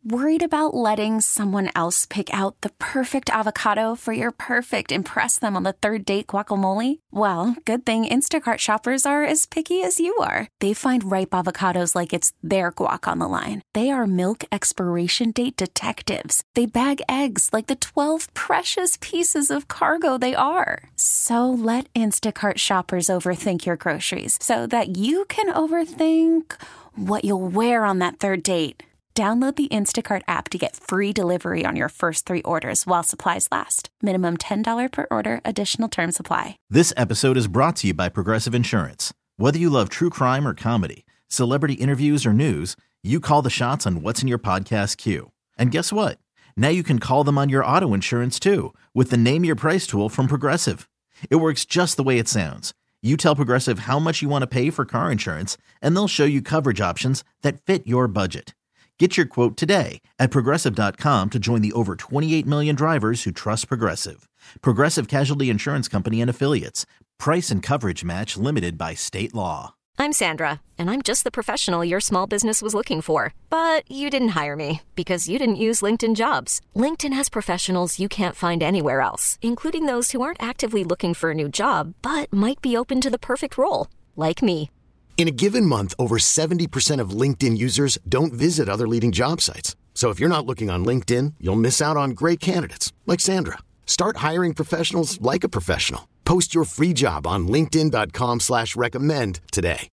Worried about letting someone else pick out the perfect avocado for your perfect impress them on the third date guacamole? Well, good thing Instacart shoppers are as picky as you are. They find ripe avocados like it's their guac on the line. They are milk expiration date detectives. They bag eggs like the 12 precious pieces of cargo they are. So let Instacart shoppers overthink your groceries so that you can overthink what you'll wear on that third date. Download the Instacart app to get free delivery on your first 3 orders while supplies last. Minimum $10 per order. Additional terms apply. This episode is brought to you by Progressive Insurance. Whether you love true crime or comedy, celebrity interviews or news, you call the shots on what's in your podcast queue. And guess what? Now you can call them on your auto insurance too with the Name Your Price tool from Progressive. It works just the way it sounds. You tell Progressive how much you want to pay for car insurance, and they'll show you coverage options that fit your budget. Get your quote today at Progressive.com to join the over 28 million drivers who trust Progressive. Progressive Casualty Insurance Company and Affiliates. Price and coverage match limited by state law. I'm Sandra, and I'm just the professional your small business was looking for. But you didn't hire me because you didn't use LinkedIn Jobs. LinkedIn has professionals you can't find anywhere else, including those who aren't actively looking for a new job, but might be open to the perfect role, like me. In a given month, over 70% of LinkedIn users don't visit other leading job sites. So if you're not looking on LinkedIn, you'll miss out on great candidates like Sandra. Start hiring professionals like a professional. Post your free job on linkedin.com/recommend today.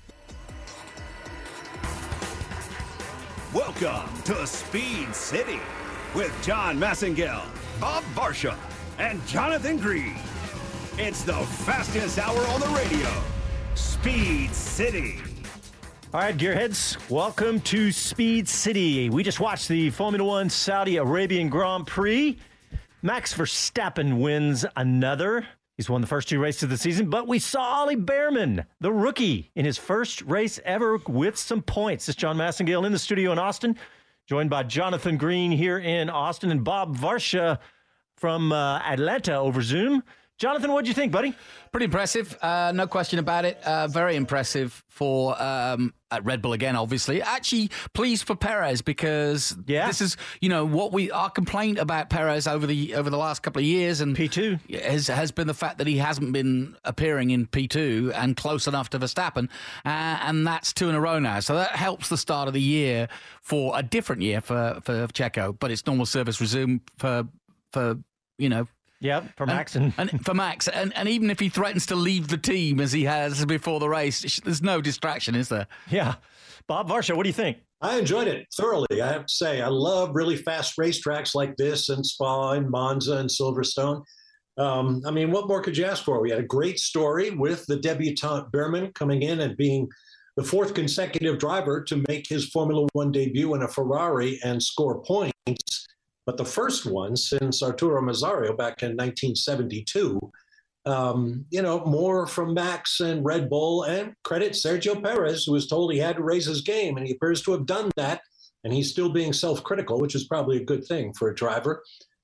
Welcome to Speed City with John Massengale, Bob Varsha, and Jonathan Green. It's the fastest hour on the radio. Speed City. All right, gearheads, welcome to Speed City. We just watched the Formula One Saudi Arabian Grand Prix. Max Verstappen wins another. He's won the first 2 races of the season, but we saw Ollie Behrman, the rookie, in his first race ever with some points. This is John Massengale in the studio in Austin, joined by Jonathan Green here in Austin and Bob Varsha from Atlanta over Zoom. Jonathan, what'd you think, buddy? Pretty impressive, no question about it. Very impressive for Red Bull again, obviously. Actually, pleased for Perez because this is, our complaint about Perez over the last couple of years and P2 has been the fact that he hasn't been appearing in P2 and close enough to Verstappen, and that's 2 in a row now. So that helps the start of the year for a different year for Checo, but it's normal service resumed for Yeah, for Max. And for Max. And even if he threatens to leave the team as he has before the race, there's no distraction, is there? Yeah. Bob Varsha, what do you think? I enjoyed it thoroughly, I have to say. I love really fast racetracks like this and Spa and Monza and Silverstone. What more could you ask for? We had a great story with the debutant Behrman coming in and being the 4th consecutive driver to make his Formula One debut in a Ferrari and score points. But the first one since Arturo Mazzario back in 1972, more from Max and Red Bull, and credit Sergio Perez, who was told he had to raise his game, and he appears to have done that, and he's still being self-critical, which is probably a good thing for a driver.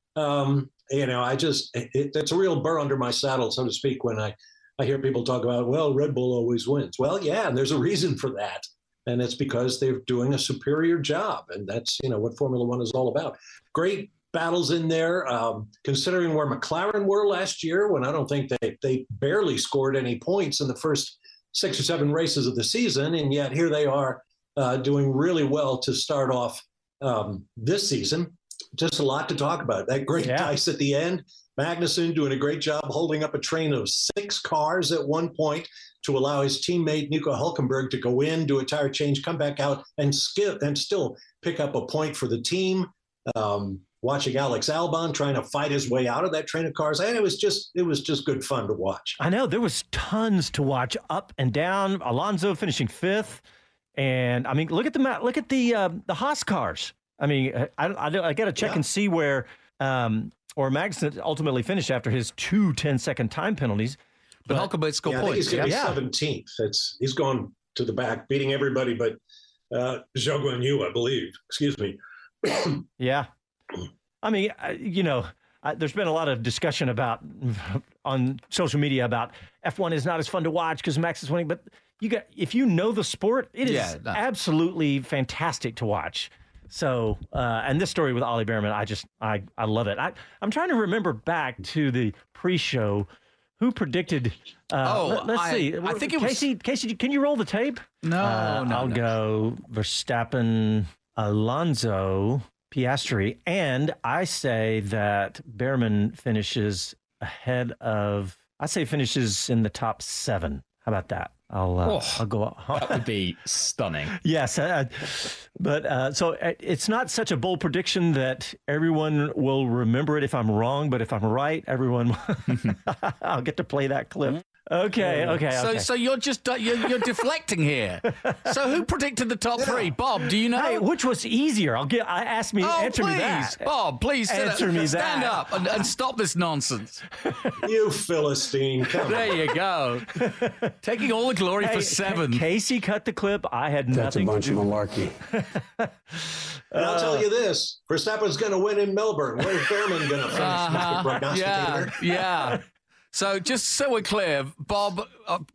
It's a real burr under my saddle, so to speak, when I hear people talk about, well, Red Bull always wins. Well, yeah, and there's a reason for that. And it's because they're doing a superior job. And that's, what Formula One is all about. Great battles in there, considering where McLaren were last year, when I don't think they barely scored any points in the first 6 or 7 races of the season. And yet here they are doing really well to start off this season. Just a lot to talk about. That great dice at the end. Magnussen doing a great job holding up a train of 6 cars at one point to allow his teammate Nico Hülkenberg to go in, do a tire change, come back out, and still pick up a point for the team. Watching Alex Albon trying to fight his way out of that train of cars, and it was just good fun to watch. I know there was tons to watch up and down. Alonso finishing 5th, and look at the Haas cars. I got to check and see where Magnussen ultimately finished after his 2 10-second time penalties. But Hülkenberg scored points. He's going to be 17th. He's gone to the back, beating everybody but Zhou Guanyu, I believe. Excuse me. Yeah. There's been a lot of discussion on social media about F1 is not as fun to watch because Max is winning. But if you know the sport, it is absolutely fantastic to watch. So, and this story with Ollie Behrman, I love it. I'm trying to remember back to the pre-show. Who predicted? Let's see. I think it was Casey. Can you roll the tape? No, I'll go Verstappen, Alonso, Piastri, and I say that Behrman finishes ahead of. I say finishes in the top 7. How about that? I'll go. That would be stunning. Yes, but so it's not such a bold prediction that everyone will remember it if I'm wrong. But if I'm right, everyone, I'll get to play that clip. Okay. So you're just you're deflecting here. So who predicted the top 3? Bob, do you know? Hey, which was easier? Answer me that. Bob, please stand up and stop this nonsense. You Philistine, come there on. You go. Taking all the glory for 7. Casey cut the clip. I had nothing. That's a bunch of malarkey. And I'll tell you this: Verstappen's going to win in Melbourne. Where's Behrman going to finish, Mr. Prognosticator? Yeah. So just so we're clear, Bob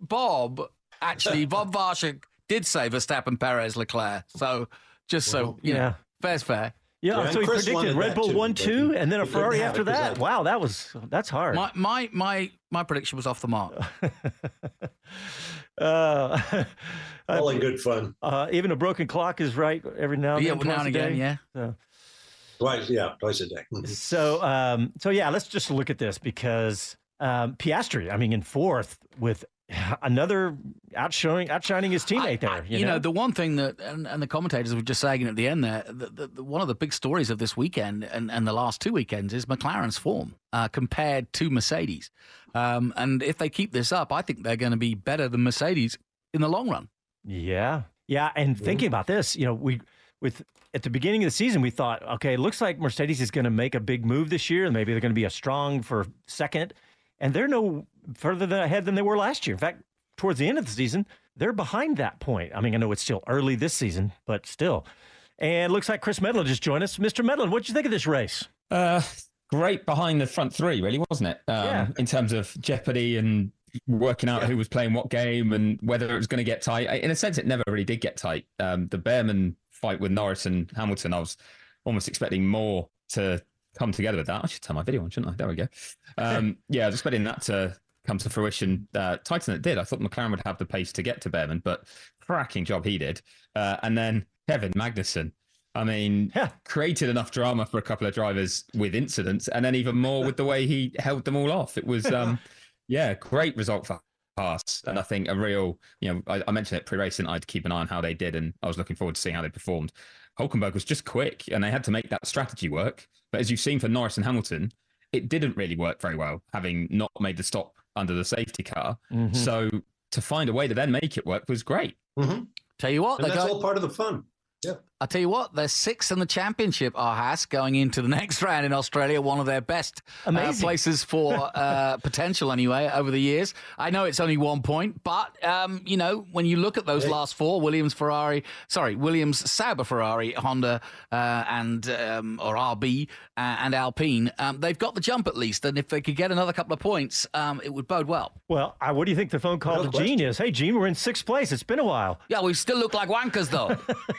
Varsha did say Verstappen, Perez, Leclerc. So just so you know, fair's fair. Yeah, so he Chris predicted Red Bull 1-2, and then a Ferrari after that. Wow, that's hard. My prediction was off the mark. All in good fun. Even a broken clock is right every now and then. Now and again, yeah. So. Twice a day. So yeah, let's just look at this because Piastri, in 4th with another outshining his teammate there. You know, the one thing that, and the commentators were just saying at the end there, one of the big stories of this weekend and the last 2 weekends is McLaren's form compared to Mercedes. And if they keep this up, I think they're going to be better than Mercedes in the long run. Yeah. And thinking about this, at the beginning of the season, we thought, okay, it looks like Mercedes is going to make a big move this year, and maybe they're going to be a strong for second. And they're no further ahead than they were last year. In fact, towards the end of the season, they're behind that point. I know it's still early this season, but still. And it looks like Chris Medland just joined us. Mr. Medland, what did you think of this race? Great behind the front 3, really, wasn't it? In terms of jeopardy and working out who was playing what game and whether it was going to get tight. In a sense, it never really did get tight. The Behrman fight with Norris and Hamilton, I was almost expecting more to come together with that. I should turn my video on, shouldn't I? There we go. I was expecting that to come to fruition. Tighter than it did. I thought McLaren would have the pace to get to Behrman, but cracking job he did. And then Kevin Magnussen. Created enough drama for a couple of drivers with incidents, and then even more with the way he held them all off. It was, great result for Haas. And I think a real, I mentioned it pre-racing, I'd keep an eye on how they did, and I was looking forward to seeing how they performed. Hulkenberg was just quick, and they had to make that strategy work. But as you've seen for Norris and Hamilton, it didn't really work very well, having not made the stop under the safety car. Mm-hmm. So to find a way to then make it work was great. Mm-hmm. Tell you what, that's all part of the fun. Yeah. I'll tell you what, they're 6th in the championship, are Haas, going into the next round in Australia, one of their best places for potential anyway over the years. I know it's only 1 point, but, when you look at those last 4, Williams, Sauber, Ferrari, Honda, or RB and Alpine, they've got the jump at least. And if they could get another couple of points, it would bode well. Well, what do you think the phone call to Gene is? Hey, Gene, we're in 6th place. It's been a while. Yeah, we still look like wankers, though.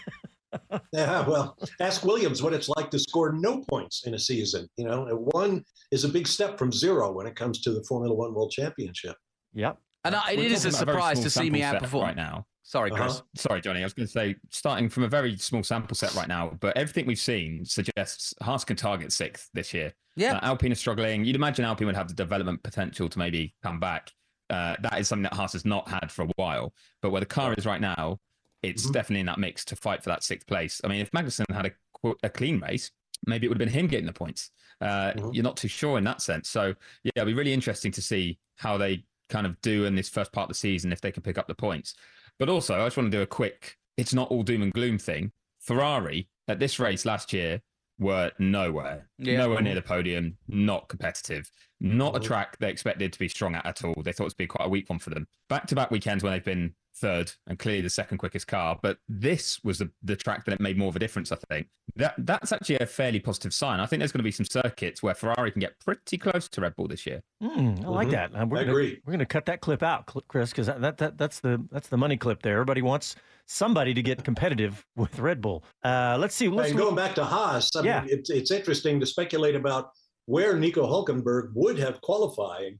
Yeah, well, ask Williams what it's like to score no points in a season. 1 is a big step from 0 when it comes to the Formula One World Championship. Yep. And it is a surprise to see me outperform right now. Sorry, Chris. Sorry, Johnny. I was going to say, starting from a very small sample set right now, but everything we've seen suggests Haas can target 6th this year. Yeah. Alpine is struggling. You'd imagine Alpine would have the development potential to maybe come back. That is something that Haas has not had for a while. But where the car is right now, it's definitely in that mix to fight for that 6th place. If Magnussen had a clean race, maybe it would have been him getting the points. You're not too sure in that sense. So, it'll be really interesting to see how they kind of do in this first part of the season, if they can pick up the points. But also, I just want to do a quick, it's not all doom and gloom thing. Ferrari, at this race last year, were nowhere near the podium, not competitive, not a track they expected to be strong at all. They thought it would be quite a weak one for them. Back-to-back weekends when they've been third and clearly the second quickest car. But this was the track that made more of a difference, I think. That's actually a fairly positive sign. I think there's going to be some circuits where Ferrari can get pretty close to Red Bull this year. I like that. I agree. We're going to cut that clip out, Chris, because that's the money clip there. Everybody wants somebody to get competitive with Red Bull. Let's see. Going back to Haas, I mean, it's interesting to speculate about where Nico Hülkenberg would have qualified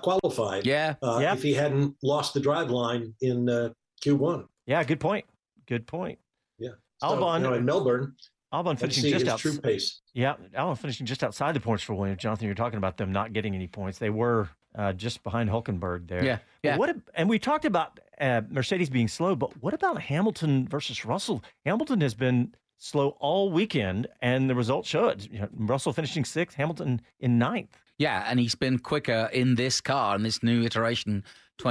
if he hadn't lost the driveline in Q1. Yeah, good point. Yeah. So, Albon in Melbourne, Albon finishing just outside. True pace. Yeah, Albon finishing just outside the points for Williams. Jonathan, you're talking about them not getting any points. They were just behind Hülkenberg there. Yeah. And we talked about Mercedes being slow, but what about Hamilton versus Russell? Hamilton has been slow all weekend, and the results show it. Russell finishing 6th, Hamilton in 9th. Yeah, and he's been quicker in this car, in this new iteration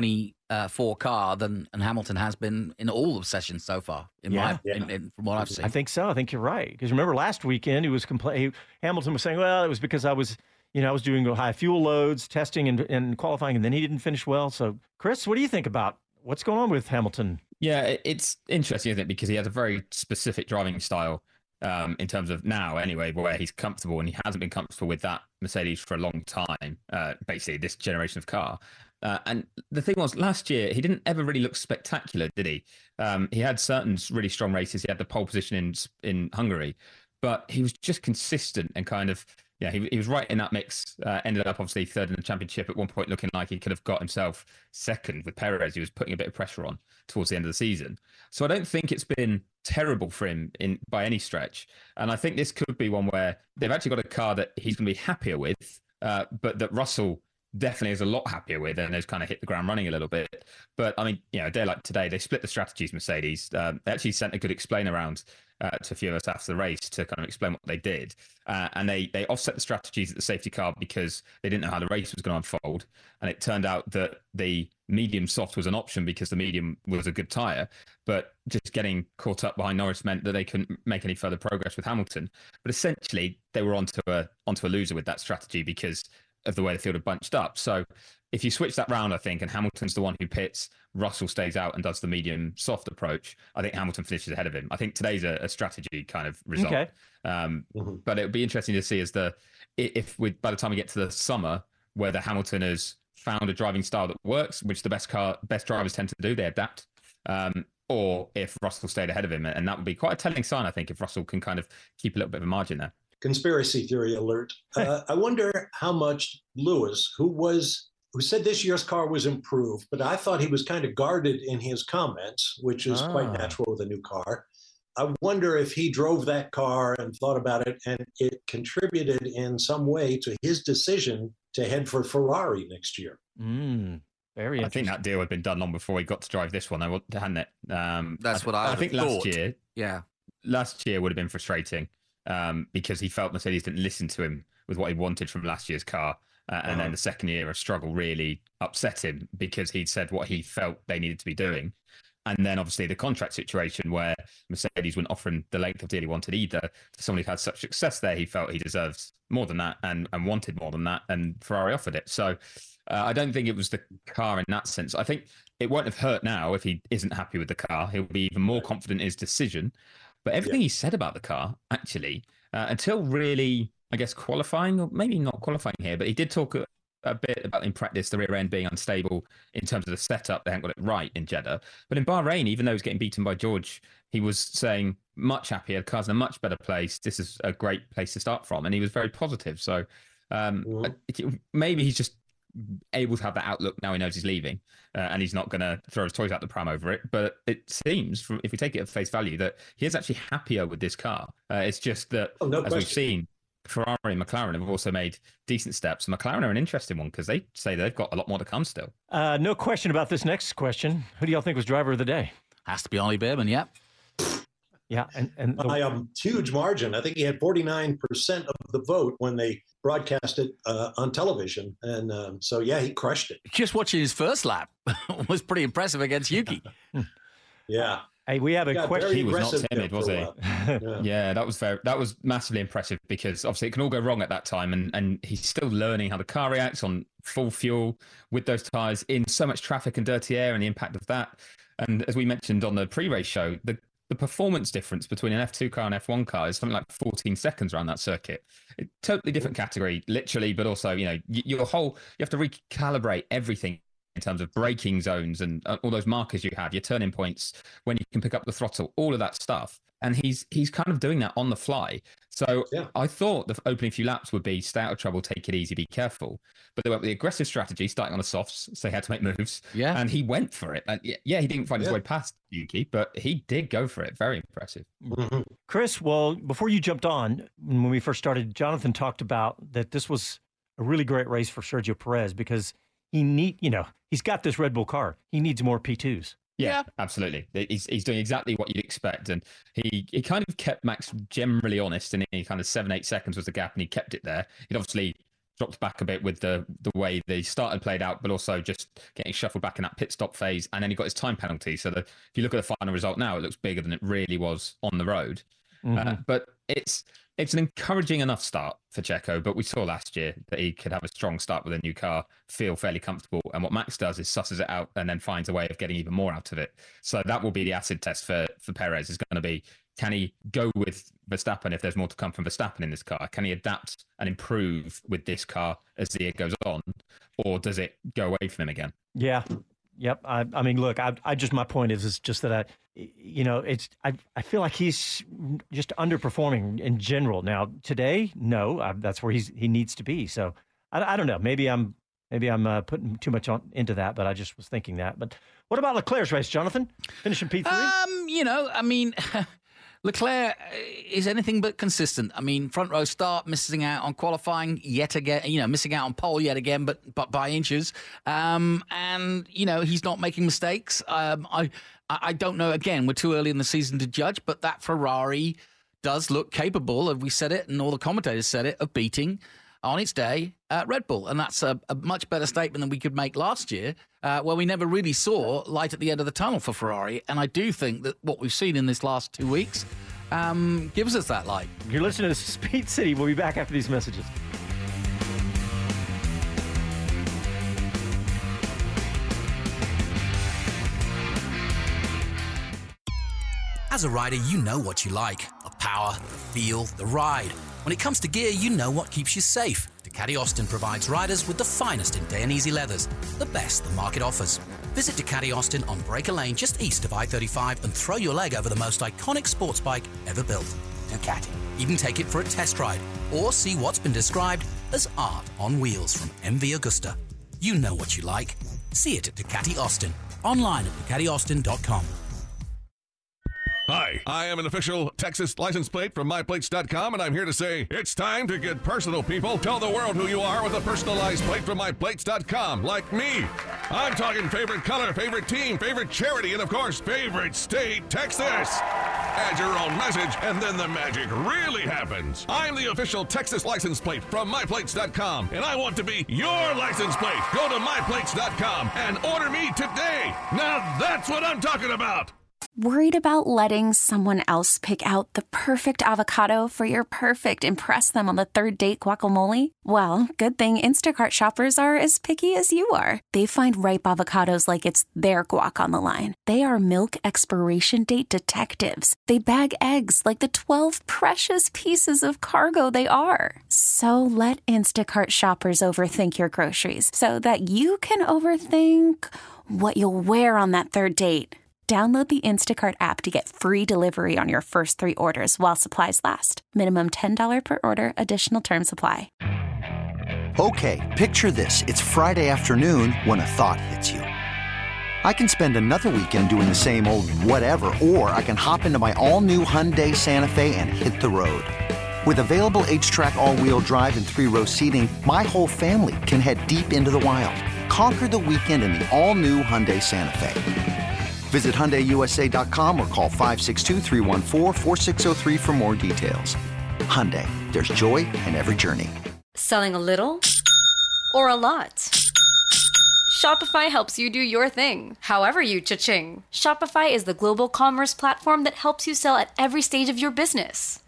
24 car, than Hamilton has been in all of sessions so far, from what I've seen. I think so. I think you're right. Because remember last weekend, Hamilton was saying, well, it was because I was doing high fuel loads, testing and qualifying, and then he didn't finish well. So, Chris, what do you think about what's going on with Hamilton? Yeah, it's interesting, isn't it? Because he has a very specific driving style. In terms of now, anyway, where he's comfortable, and he hasn't been comfortable with that Mercedes for a long time, basically this generation of car. And the thing was, last year, he didn't ever really look spectacular, did he? He had certain really strong races. He had the pole position in Hungary, but he was just consistent and kind of, he was right in that mix. Ended up obviously third in the championship at one point, looking like he could have got himself second with Perez. He was putting a bit of pressure on towards the end of the season. So I don't think it's been terrible for him by any stretch. And I think this could be one where they've actually got a car that he's going to be happier with, but that Russell definitely is a lot happier with, and has kind of hit the ground running a little bit. But I mean, a day like today, they split the strategies, Mercedes. They actually sent a good explainer around to a few of us after the race to kind of explain what they did. And they offset the strategies at the safety car because they didn't know how the race was going to unfold. And it turned out that the medium soft was an option because the medium was a good tyre. But just getting caught up behind Norris meant that they couldn't make any further progress with Hamilton. But essentially, they were onto a loser with that strategy because of the way the field had bunched up. So if you switch that round, I think, and Hamilton's the one who pits, Russell stays out and does the medium soft approach, I think Hamilton finishes ahead of him. I think today's a strategy kind of result. Okay. But it would be interesting to see by the time we get to the summer, whether Hamilton has found a driving style that works, which the best drivers tend to do, they adapt, or if Russell stayed ahead of him. And that would be quite a telling sign, I think, if Russell can kind of keep a little bit of a margin there. Conspiracy theory alert. I wonder how much Lewis, who said this year's car was improved, but I thought he was kind of guarded in his comments, which is quite natural with a new car. I wonder if he drove that car and thought about it, and it contributed in some way to his decision to head for Ferrari next year. Very interesting. I think that deal had been done long before he got to drive this one, hadn't it? That's what I think thought. Last year would have been frustrating. Because he felt Mercedes didn't listen to him with what he wanted from last year's car. And then the second year of struggle really upset him because he'd said what he felt they needed to be doing. And then obviously the contract situation where Mercedes weren't offering the length of deal he wanted either. To someone who had such success there, he felt he deserved more than that and wanted more than that. And Ferrari offered it. So I don't think it was the car in that sense. I think it won't have hurt now if he isn't happy with the car. He'll be even more confident in his decision. But everything he said about the car, actually, until really, I guess, qualifying, or maybe not qualifying here, but he did talk a bit about in practice the rear end being unstable in terms of the setup. They haven't got it right in Jeddah. But in Bahrain, even though he was getting beaten by George, he was saying much happier, the car's in a much better place. This is a great place to start from. And he was very positive. So maybe he's just able to have that outlook now he knows he's leaving and he's not going to throw his toys out the pram over it. But it seems, if we take it at face value, that he is actually happier with this car. It's just that, we've seen, Ferrari and McLaren have also made decent steps. McLaren are an interesting one because they say they've got a lot more to come still. No question about this next question. Who do y'all think was driver of the day? Has to be Ollie Bearman, yeah. Yeah, and by a huge margin. I think he had 49% of the vote when they broadcast it on television. And so, yeah, he crushed it. Just watching his first lap was pretty impressive against Yuki. Yeah. Hey, we have a question. He was not timid, was he? Yeah, that was massively impressive because obviously it can all go wrong at that time. And he's still learning how the car reacts on full fuel with those tyres in so much traffic and dirty air and the impact of that. And as we mentioned on the pre-race show, the performance difference between an F2 car and F1 car is something like 14 seconds around that circuit. Totally different category, literally, but also, you have to recalibrate everything in terms of braking zones and all those markers you have, your turning points, when you can pick up the throttle, all of that stuff. And he's kind of doing that on the fly. So I thought the opening few laps would be stay out of trouble, take it easy, be careful. But they went with the aggressive strategy, starting on the softs, so he had to make moves. Yeah. And he went for it. And he didn't find his way past Yuki, but he did go for it. Very impressive. Mm-hmm. Chris, well, before you jumped on, when we first started, Jonathan talked about that this was a really great race for Sergio Perez because he's got this Red Bull car. He needs more P2s. Yeah, absolutely. He's doing exactly what you'd expect. And he kind of kept Max generally honest, and he kind of 7-8 seconds was the gap, and he kept it there. He'd obviously dropped back a bit with the way the start had played out, but also just getting shuffled back in that pit stop phase. And then he got his time penalty. So if you look at the final result now, it looks bigger than it really was on the road. Mm-hmm. But it's an encouraging enough start for Checo, but we saw last year that he could have a strong start with a new car, feel fairly comfortable. And what Max does is susses it out and then finds a way of getting even more out of it. So that will be the acid test for Perez, is going to be, can he go with Verstappen if there's more to come from Verstappen in this car? Can he adapt and improve with this car as the year goes on? Or does it go away from him again? Yeah. Yep. I mean, look, my point is just that I feel like he's just underperforming in general. Now today, no, that's where he needs to be. So I don't know. Maybe I'm putting too much into that, but I just was thinking that. But what about Leclerc's race, Jonathan? Finishing P3? Leclerc is anything but consistent. I mean, front row start, missing out on qualifying yet again, missing out on pole yet again, but by inches. And he's not making mistakes. I don't know. Again, we're too early in the season to judge, but that Ferrari does look capable, and we said it, and all the commentators said it, of beating on its day Red Bull. And that's a much better statement than we could make last year, where we never really saw light at the end of the tunnel for Ferrari. And I do think that what we've seen in this last 2 weeks gives us that light. You're listening to Speed City. We'll be back after these messages. As a rider, you know what you like. The power, the feel, the ride. When it comes to gear, you know what keeps you safe. Ducati Austin provides riders with the finest in Dainese leathers, the best the market offers. Visit Ducati Austin on Breaker Lane just east of I-35 and throw your leg over the most iconic sports bike ever built. Ducati. Even take it for a test ride or see what's been described as art on wheels from MV Agusta. You know what you like. See it at Ducati Austin. Online at DucatiAustin.com. Hi, I am an official Texas license plate from MyPlates.com, and I'm here to say it's time to get personal, people. Tell the world who you are with a personalized plate from MyPlates.com, like me. I'm talking favorite color, favorite team, favorite charity, and of course, favorite state, Texas. Add your own message, and then the magic really happens. I'm the official Texas license plate from MyPlates.com, and I want to be your license plate. Go to MyPlates.com and order me today. Now that's what I'm talking about. Worried about letting someone else pick out the perfect avocado for your perfect impress them on the third date guacamole? Well, good thing Instacart shoppers are as picky as you are. They find ripe avocados like it's their guac on the line. They are milk expiration date detectives. They bag eggs like the 12 precious pieces of cargo they are. So let Instacart shoppers overthink your groceries so that you can overthink what you'll wear on that third date. Download the Instacart app to get free delivery on your first 3 orders while supplies last. Minimum $10 per order. Additional terms apply. Okay, picture this. It's Friday afternoon when a thought hits you. I can spend another weekend doing the same old whatever, or I can hop into my all-new Hyundai Santa Fe and hit the road. With available H-Track all-wheel drive and 3-row seating, my whole family can head deep into the wild. Conquer the weekend in the all-new Hyundai Santa Fe. Visit HyundaiUSA.com or call 562-314-4603 for more details. Hyundai, there's joy in every journey. Selling a little or a lot? Shopify helps you do your thing, however you cha-ching. Shopify is the global commerce platform that helps you sell at every stage of your business.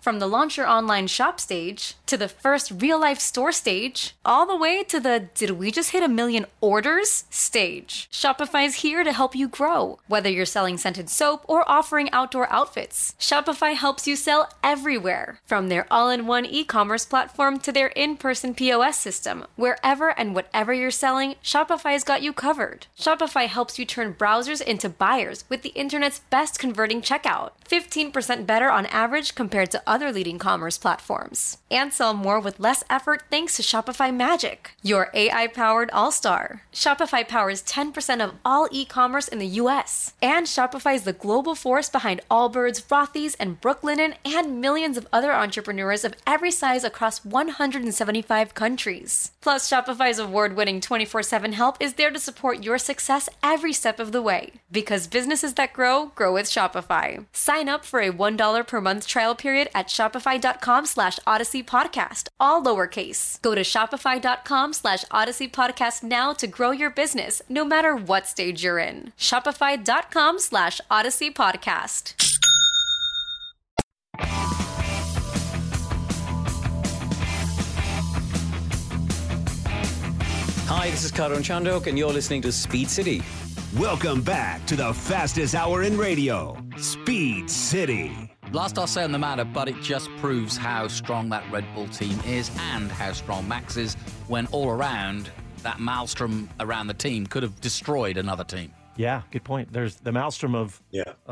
From the launch your online shop stage, to the first real-life store stage, all the way to the did we just hit 1 million orders stage. Shopify's here to help you grow. Whether you're selling scented soap or offering outdoor outfits, Shopify helps you sell everywhere. From their all-in-one e-commerce platform to their in-person POS system, wherever and whatever you're selling, Shopify's got you covered. Shopify helps you turn browsers into buyers with the internet's best converting checkout. 15% better on average compared to other leading commerce platforms. And sell more with less effort thanks to Shopify Magic, your AI-powered all-star. Shopify powers 10% of all e-commerce in the US. And Shopify is the global force behind Allbirds, Rothy's, and Brooklinen, and millions of other entrepreneurs of every size across 175 countries. Plus, Shopify's award-winning 24/7 help is there to support your success every step of the way. Because businesses that grow with Shopify. Sign up for a $1 per month trial period at shopify.com/Odyssey Podcast, all lowercase. Go to shopify.com/Odyssey Podcast now to grow your business, no matter what stage you're in. Shopify.com/Odyssey Podcast. Hi, this is Karan Chandok, and you're listening to Speed City. Welcome back to the fastest hour in radio, Speed City. Last I'll say on the matter, but it just proves how strong that Red Bull team is and how strong Max is when all around that maelstrom around the team could have destroyed another team. Yeah, good point. There's the maelstrom of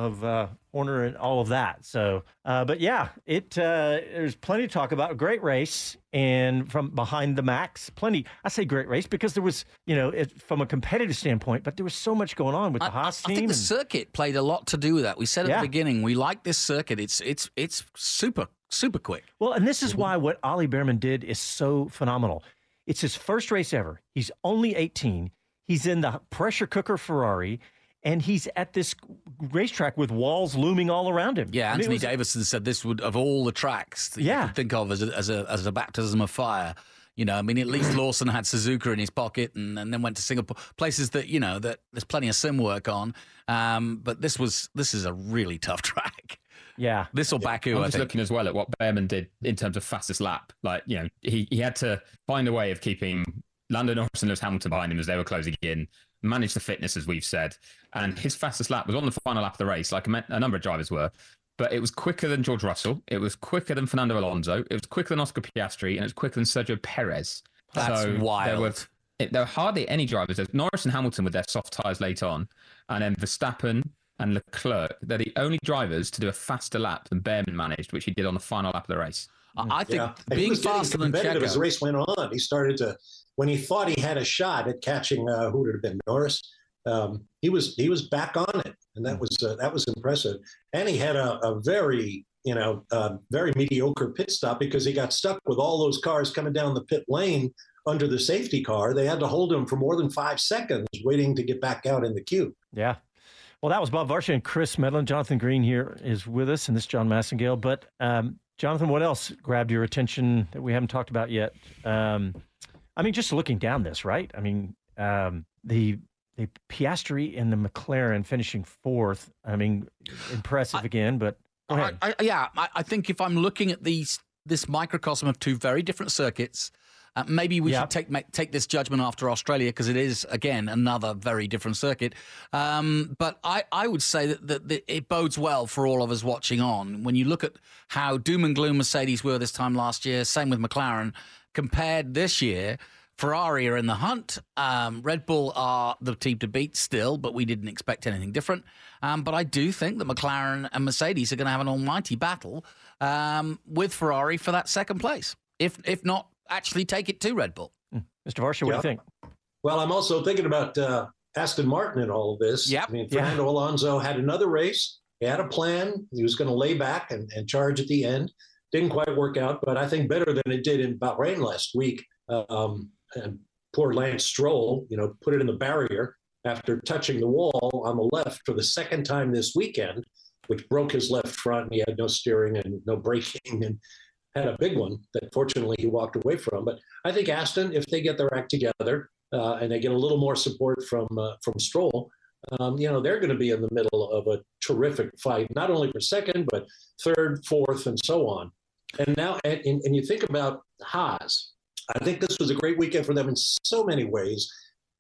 Horner and all of that. So, but yeah, there's plenty to talk about. A great race, and from behind the Max, plenty. I say great race because there was, from a competitive standpoint, but there was so much going on with the Haas team. I think the circuit played a lot to do with that. We said at the beginning, we like this circuit. It's super quick. Well, and this is why what Ollie Bearman did is so phenomenal. It's his first race ever. He's only 18. He's in the pressure cooker Ferrari, and he's at this racetrack with walls looming all around him. Yeah, Anthony Davidson said this would, of all the tracks that you could think of as a baptism of fire. At least Lawson had Suzuka in his pocket and then went to Singapore, places that, that there's plenty of sim work on. But this is a really tough track. Yeah. This or Baku, I'm just looking as well at what Bearman did in terms of fastest lap. He had to find a way of keeping Lando Norris and Lewis Hamilton behind him as they were closing in, manage the fitness, as we've said. And his fastest lap was on the final lap of the race, like a number of drivers were. But it was quicker than George Russell. It was quicker than Fernando Alonso. It was quicker than Oscar Piastri. And it was quicker than Sergio Perez. That's wild. There were hardly any drivers. There's Norris and Hamilton with their soft tyres late on. And then Verstappen and Leclerc, they're the only drivers to do a faster lap than Bearman managed, which he did on the final lap of the race. I think being faster than Checo, as the race went on, he started to, when he thought he had a shot at catching who would have been Norris, he was back on it, and that was impressive. And he had a very very mediocre pit stop because he got stuck with all those cars coming down the pit lane under the safety car. They had to hold him for more than 5 seconds waiting to get back out in the queue. Yeah. Well, that was Bob Varsha and Chris Medland. Jonathan Green here is with us, and this is John Massengale. But Jonathan, what else grabbed your attention that we haven't talked about yet? Just looking down this, right? The Piastri and the McLaren finishing fourth. Impressive again, but go ahead. I think if I'm looking at this microcosm of two very different circuits, maybe we should take this judgment after Australia because it is, again, another very different circuit. But I would say that it bodes well for all of us watching on. When you look at how doom and gloom Mercedes were this time last year, same with McLaren, compared this year, Ferrari are in the hunt. Red Bull are the team to beat still, but we didn't expect anything different. But I do think that McLaren and Mercedes are going to have an almighty battle with Ferrari for that second place, if not actually take it to Red Bull. Mr. Varsha, what do you think? Well, I'm also thinking about Aston Martin in all of this. Yep. Fernando Alonso had another race. He had a plan. He was going to lay back and charge at the end. Didn't quite work out, but I think better than it did in Bahrain last week. And poor Lance Stroll, put it in the barrier after touching the wall on the left for the second time this weekend, which broke his left front. He had no steering and no braking and had a big one that fortunately he walked away from. But I think Aston, if they get their act together and they get a little more support from Stroll, they're going to be in the middle of a terrific fight, not only for second, but third, fourth, and so on. And now, and you think about Haas, I think this was a great weekend for them in so many ways.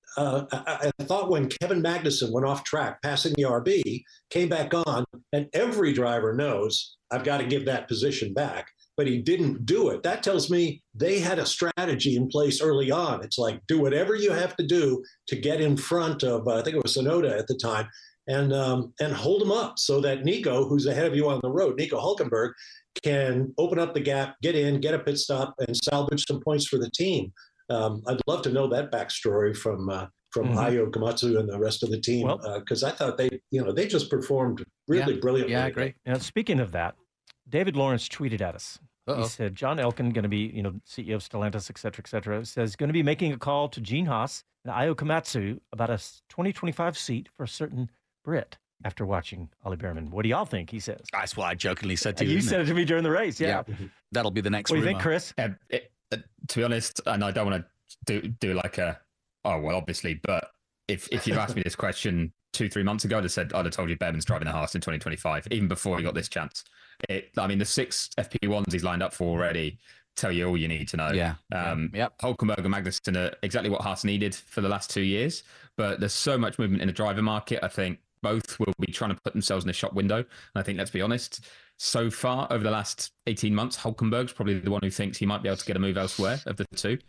I thought when Kevin Magnussen went off track, passing the RB, came back on, and every driver knows I've got to give that position back, but he didn't do it. That tells me they had a strategy in place early on. It's like, do whatever you have to do to get in front of, I think it was Tsunoda at the time, and hold him up so that Nico, who's ahead of you on the road, Nico Hülkenberg, can open up the gap, get in, get a pit stop, and salvage some points for the team. I'd love to know that backstory from Ayo Komatsu and the rest of the team, because I thought they just performed really brilliantly. Yeah, I agree. And speaking of that, David Lawrence tweeted at us. Uh-oh. He said, John Elkann, going to be, CEO of Stellantis, et cetera, says going to be making a call to Gene Haas and Ayo Komatsu about a 2025 seat for a certain Brit after watching Ollie Behrman. What do y'all think, he says? That's what I jokingly said to you. You said it to me during the race, yeah. That'll be the next What do you rumor. think, Chris? To be honest, and I don't want to do like obviously, but if you'd asked me this question 2-3 months ago, I'd have told you Behrman's driving the Haas in 2025, even before he got this chance. The 6 FP1s he's lined up for already tell you all you need to know. Hülkenberg and Magnussen are exactly what Haas needed for the last 2 years, but there's so much movement in the driver market. I think both will be trying to put themselves in a shop window. And I think, let's be honest, so far over the last 18 months, Hülkenberg's probably the one who thinks he might be able to get a move elsewhere of the two.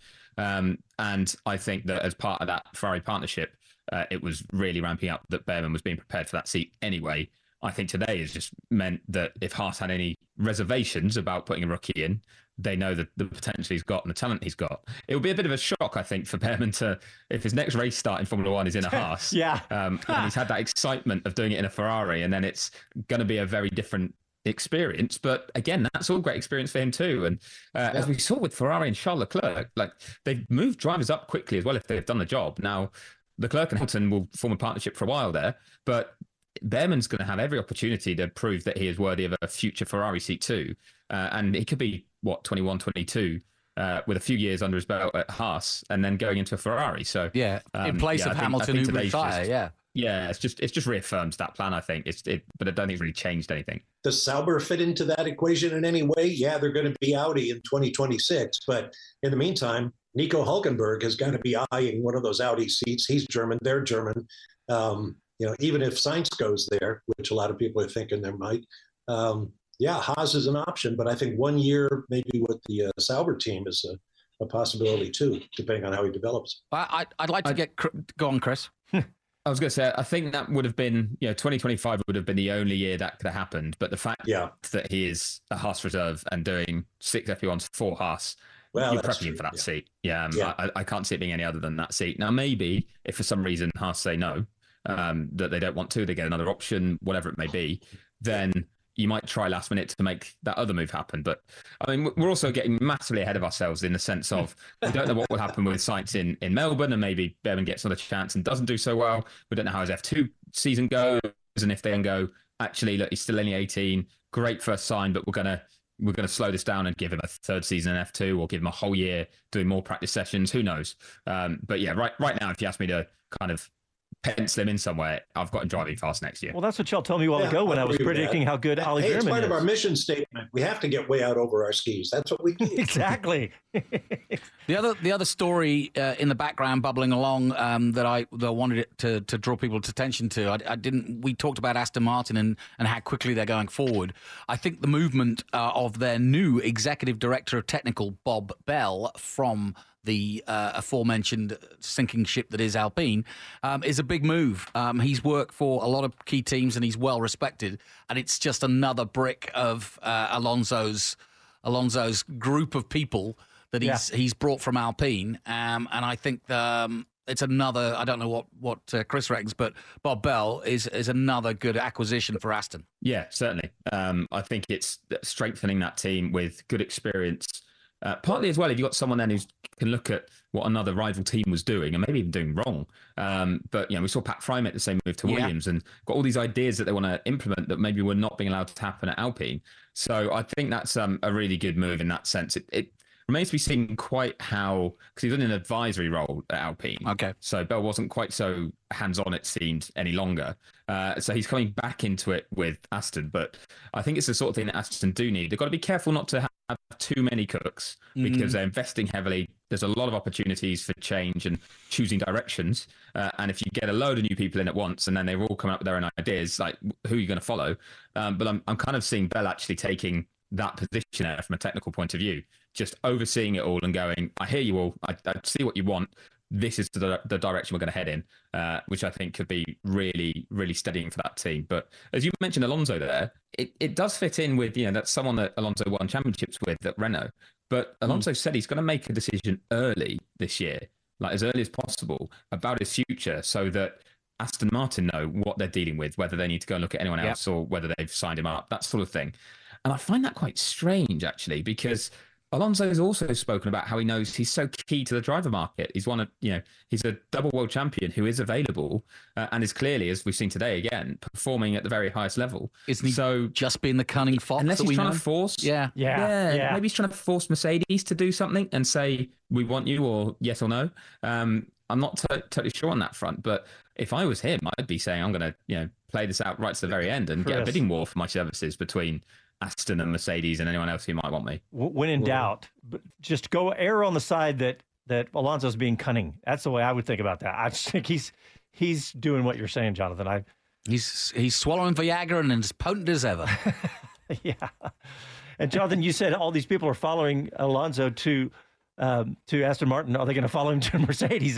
And I think that as part of that Ferrari partnership, it was really ramping up that Behrman was being prepared for that seat anyway. I think today has just meant that if Haas had any reservations about putting a rookie in, they know that the potential he's got and the talent he's got. It would be a bit of a shock, I think, for Behrman if his next race start in Formula One is in a Haas. And he's had that excitement of doing it in a Ferrari, and then it's going to be a very different experience. But again, that's all great experience for him too. And as we saw with Ferrari and Charles Leclerc, like they've moved drivers up quickly as well if they've done the job. Now, Leclerc and Hamilton will form a partnership for a while there, but Behrman's going to have every opportunity to prove that he is worthy of a future Ferrari seat too. And he could be, 21, 22, with a few years under his belt at Haas and then going into a Ferrari. So in place of Hamilton who retire, it's just reaffirms that plan, I think. But I don't think it's really changed anything. Does Sauber fit into that equation in any way? Yeah, they're going to be Audi in 2026. But in the meantime, Nico Hülkenberg has got to be eyeing one of those Audi seats. He's German. They're German. Even if Sainz goes there, which a lot of people are thinking there might, Haas is an option. But I think 1 year maybe with the Sauber team is a possibility too, depending on how he develops. I'd like to go on, Chris. I was going to say, I think that would have been, 2025 would have been the only year that could have happened. But the fact that he is a Haas reserve and doing 6 FP1s for Haas, you're prepping him for that seat. I can't see it being any other than that seat. Now, maybe if for some reason Haas say no, that they don't want to, they get another option, whatever it may be, then you might try last minute to make that other move happen. But I mean, we're also getting massively ahead of ourselves in the sense of we don't know what will happen with Sainz in Melbourne, and maybe Behrman gets another chance and doesn't do so well. We don't know how his F2 season goes, and if they then go, actually, look, he's still only 18, great first sign, but we're gonna slow this down and give him a third season in F2 or give him a whole year doing more practice sessions. Who knows? But yeah, right now, if you ask me to kind of pencil him in somewhere, I've got him driving fast next year. Well, that's what y'all told me a while ago when I was predicting how good Ollie Behrman is. It's part of our mission statement. We have to get way out over our skis. That's what we do. Exactly. The other story in the background bubbling along that I wanted it to draw people's attention to. We talked about Aston Martin and how quickly they're going forward. I think the movement of their new executive director of technical, Bob Bell, from the aforementioned sinking ship that is Alpine, is a big move. He's worked for a lot of key teams and he's well respected. And it's just another brick of Alonso's group of people that he's brought from Alpine. And I think it's another, I don't know what Chris reckons, but Bob Bell is another good acquisition for Aston. Yeah, certainly. I think it's strengthening that team with good experience. Partly as well, if you've got someone then who can look at what another rival team was doing and maybe even doing wrong. But, we saw Pat Fry make the same move to Williams and got all these ideas that they want to implement that maybe were not being allowed to happen at Alpine. So I think that's a really good move in that sense. It remains to be seen quite how, because he's in an advisory role at Alpine. Okay. So Bell wasn't quite so hands-on, it seemed, any longer. So he's coming back into it with Aston. But I think it's the sort of thing that Aston do need. They've got to be careful not to have too many cooks because they're investing heavily. There's a lot of opportunities for change and choosing directions. And if you get a load of new people in at once and then they're all coming up with their own ideas, like who are you going to follow? But I'm kind of seeing Bell actually taking that position there from a technical point of view, just overseeing it all and going, I hear you all. I see what you want. This is the direction we're going to head in, which I think could be really, really steadying for that team. But as you mentioned, Alonso there, it does fit in with, that's someone that Alonso won championships with at Renault. But Alonso said he's going to make a decision early this year, like as early as possible, about his future so that Aston Martin know what they're dealing with, whether they need to go and look at anyone else or whether they've signed him up, that sort of thing. And I find that quite strange, actually, because Alonso has also spoken about how he knows he's so key to the driver market. He's he's a double world champion who is available and is clearly, as we've seen today again, performing at the very highest level. Isn't he just being the cunning fox? Unless he's trying to force, maybe he's trying to force Mercedes to do something and say, we want you, or yes or no. I'm not totally sure on that front, but if I was him, I'd be saying I'm going to play this out right to the very end and get a bidding war for my services between Aston and Mercedes and anyone else who might want me. When in doubt, but just go err on the side that Alonso's being cunning. That's the way I would think about that. I just think he's doing what you're saying, Jonathan. He's swallowing Viagra and as potent as ever. Yeah. And Jonathan, you said all these people are following Alonso to Aston Martin. Are they going to follow him to Mercedes?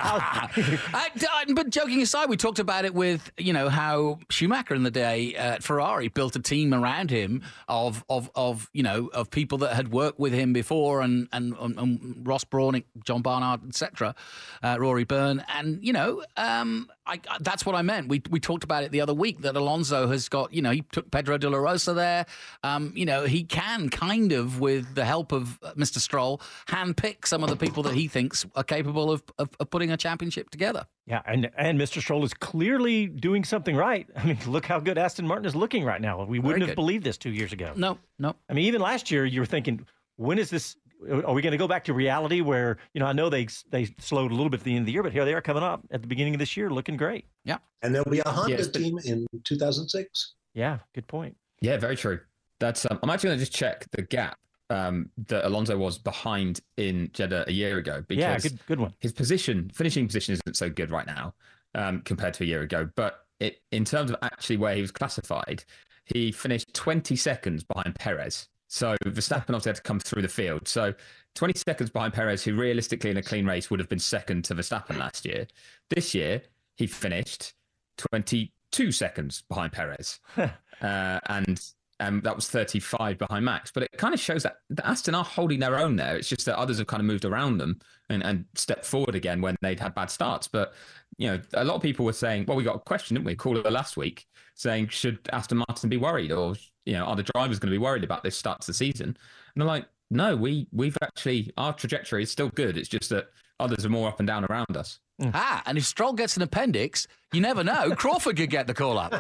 But joking aside, we talked about it with, how Schumacher in the day at Ferrari built a team around him of people that had worked with him before and Ross Brawn, John Barnard, etc., Rory Byrne. And, that's what I meant. We talked about it the other week that Alonso has got, he took Pedro de la Rosa there. He can kind of, with the help of Mr. Stroll, handpick some of the people that he thinks are capable of putting a championship together. Yeah, and Mr. Stroll is clearly doing something right. I mean, look how good Aston Martin is looking right now. We wouldn't have believed this 2 years ago. No. I mean, even last year, you were thinking, when is this? Are we going to go back to reality where, I know they slowed a little bit at the end of the year, but here they are coming up at the beginning of this year looking great. Yeah. And there'll be a Honda team in 2006. Yeah, good point. Yeah, very true. That's I'm actually going to just check the gap that Alonso was behind in Jeddah a year ago. Because good one. His finishing position isn't so good right now compared to a year ago. But in terms of actually where he was classified, he finished 20 seconds behind Perez. So Verstappen obviously had to come through the field. So 20 seconds behind Perez, who realistically in a clean race would have been second to Verstappen last year. This year, he finished 22 seconds behind Perez. And that was 35 behind Max. But it kind of shows that the Aston are holding their own there. It's just that others have kind of moved around them and stepped forward again when they'd had bad starts. But, a lot of people were saying, well, we got a question, didn't we? Caller last week saying, should Aston Martin be worried? Or, are the drivers going to be worried about this start to the season? And they're like, no, we've actually, our trajectory is still good. It's just that others are more up and down around us. And if Stroll gets an appendix, you never know. Crawford could get the call up.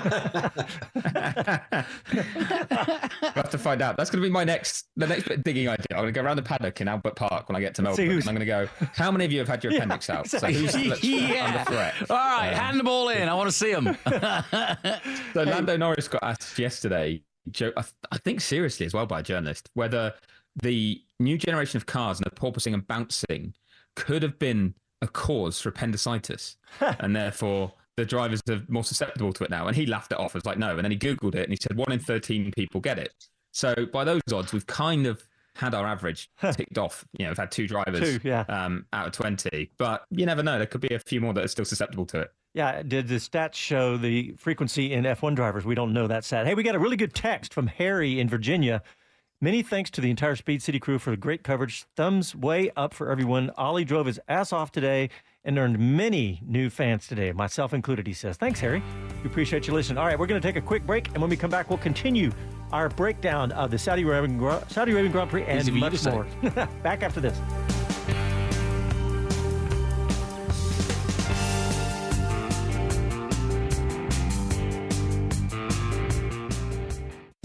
We'll have to find out. That's going to be the next bit of digging I do. I'm going to go around the paddock in Albert Park when I get to Melbourne. And I'm going to go, how many of you have had your appendix out? Exactly. So who's under threat? All right, hand them all in. I want to see them. So Lando Norris got asked yesterday, I think seriously as well by a journalist, whether the new generation of cars and the porpoising and bouncing could have been a cause for appendicitis, and therefore the drivers are more susceptible to it now. And he laughed it off. I was like, no. And then he Googled it and he said 1 in 13 people get it. So by those odds, we've kind of had our average ticked off. We've had 2 drivers out of 20, but you never know. There could be a few more that are still susceptible to it. Yeah, did the stats show the frequency in F1 drivers? We don't know that stat. Hey, we got a really good text from Harry in Virginia. Many thanks to the entire Speed City crew for the great coverage. Thumbs way up for everyone. Ollie drove his ass off today and earned many new fans today, myself included, he says. Thanks, Harry. We appreciate you listening. All right, we're going to take a quick break, and when we come back, we'll continue our breakdown of the Saudi Arabian Grand Prix and much more. Back after this.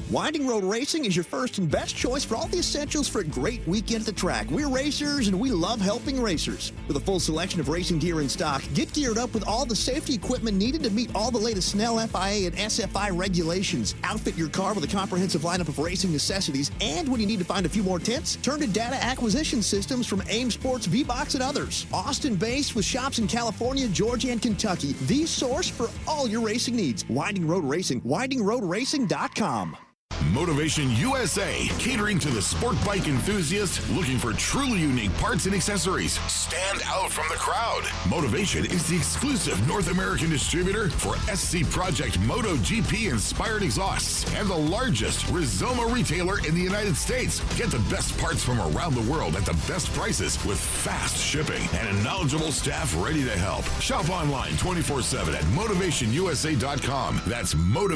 Winding Road Racing is your first and best choice for all the essentials for a great weekend at the track. We're racers, and we love helping racers. With a full selection of racing gear in stock, get geared up with all the safety equipment needed to meet all the latest Snell, FIA, and SFI regulations. Outfit your car with a comprehensive lineup of racing necessities, and when you need to find a few more tents, turn to data acquisition systems from AIM Sports, V-Box, and others. Austin-based with shops in California, Georgia, and Kentucky. The source for all your racing needs. Winding Road Racing, windingroadracing.com. Motivation USA, catering to the sport bike enthusiast looking for truly unique parts and accessories. Stand out from the crowd. Motivation is the exclusive North American distributor for SC Project MotoGP inspired exhausts and the largest Rizoma retailer in the United States. Get the best parts from around the world at the best prices with fast shipping and a knowledgeable staff ready to help. Shop online 24/7 at motivationusa.com. That's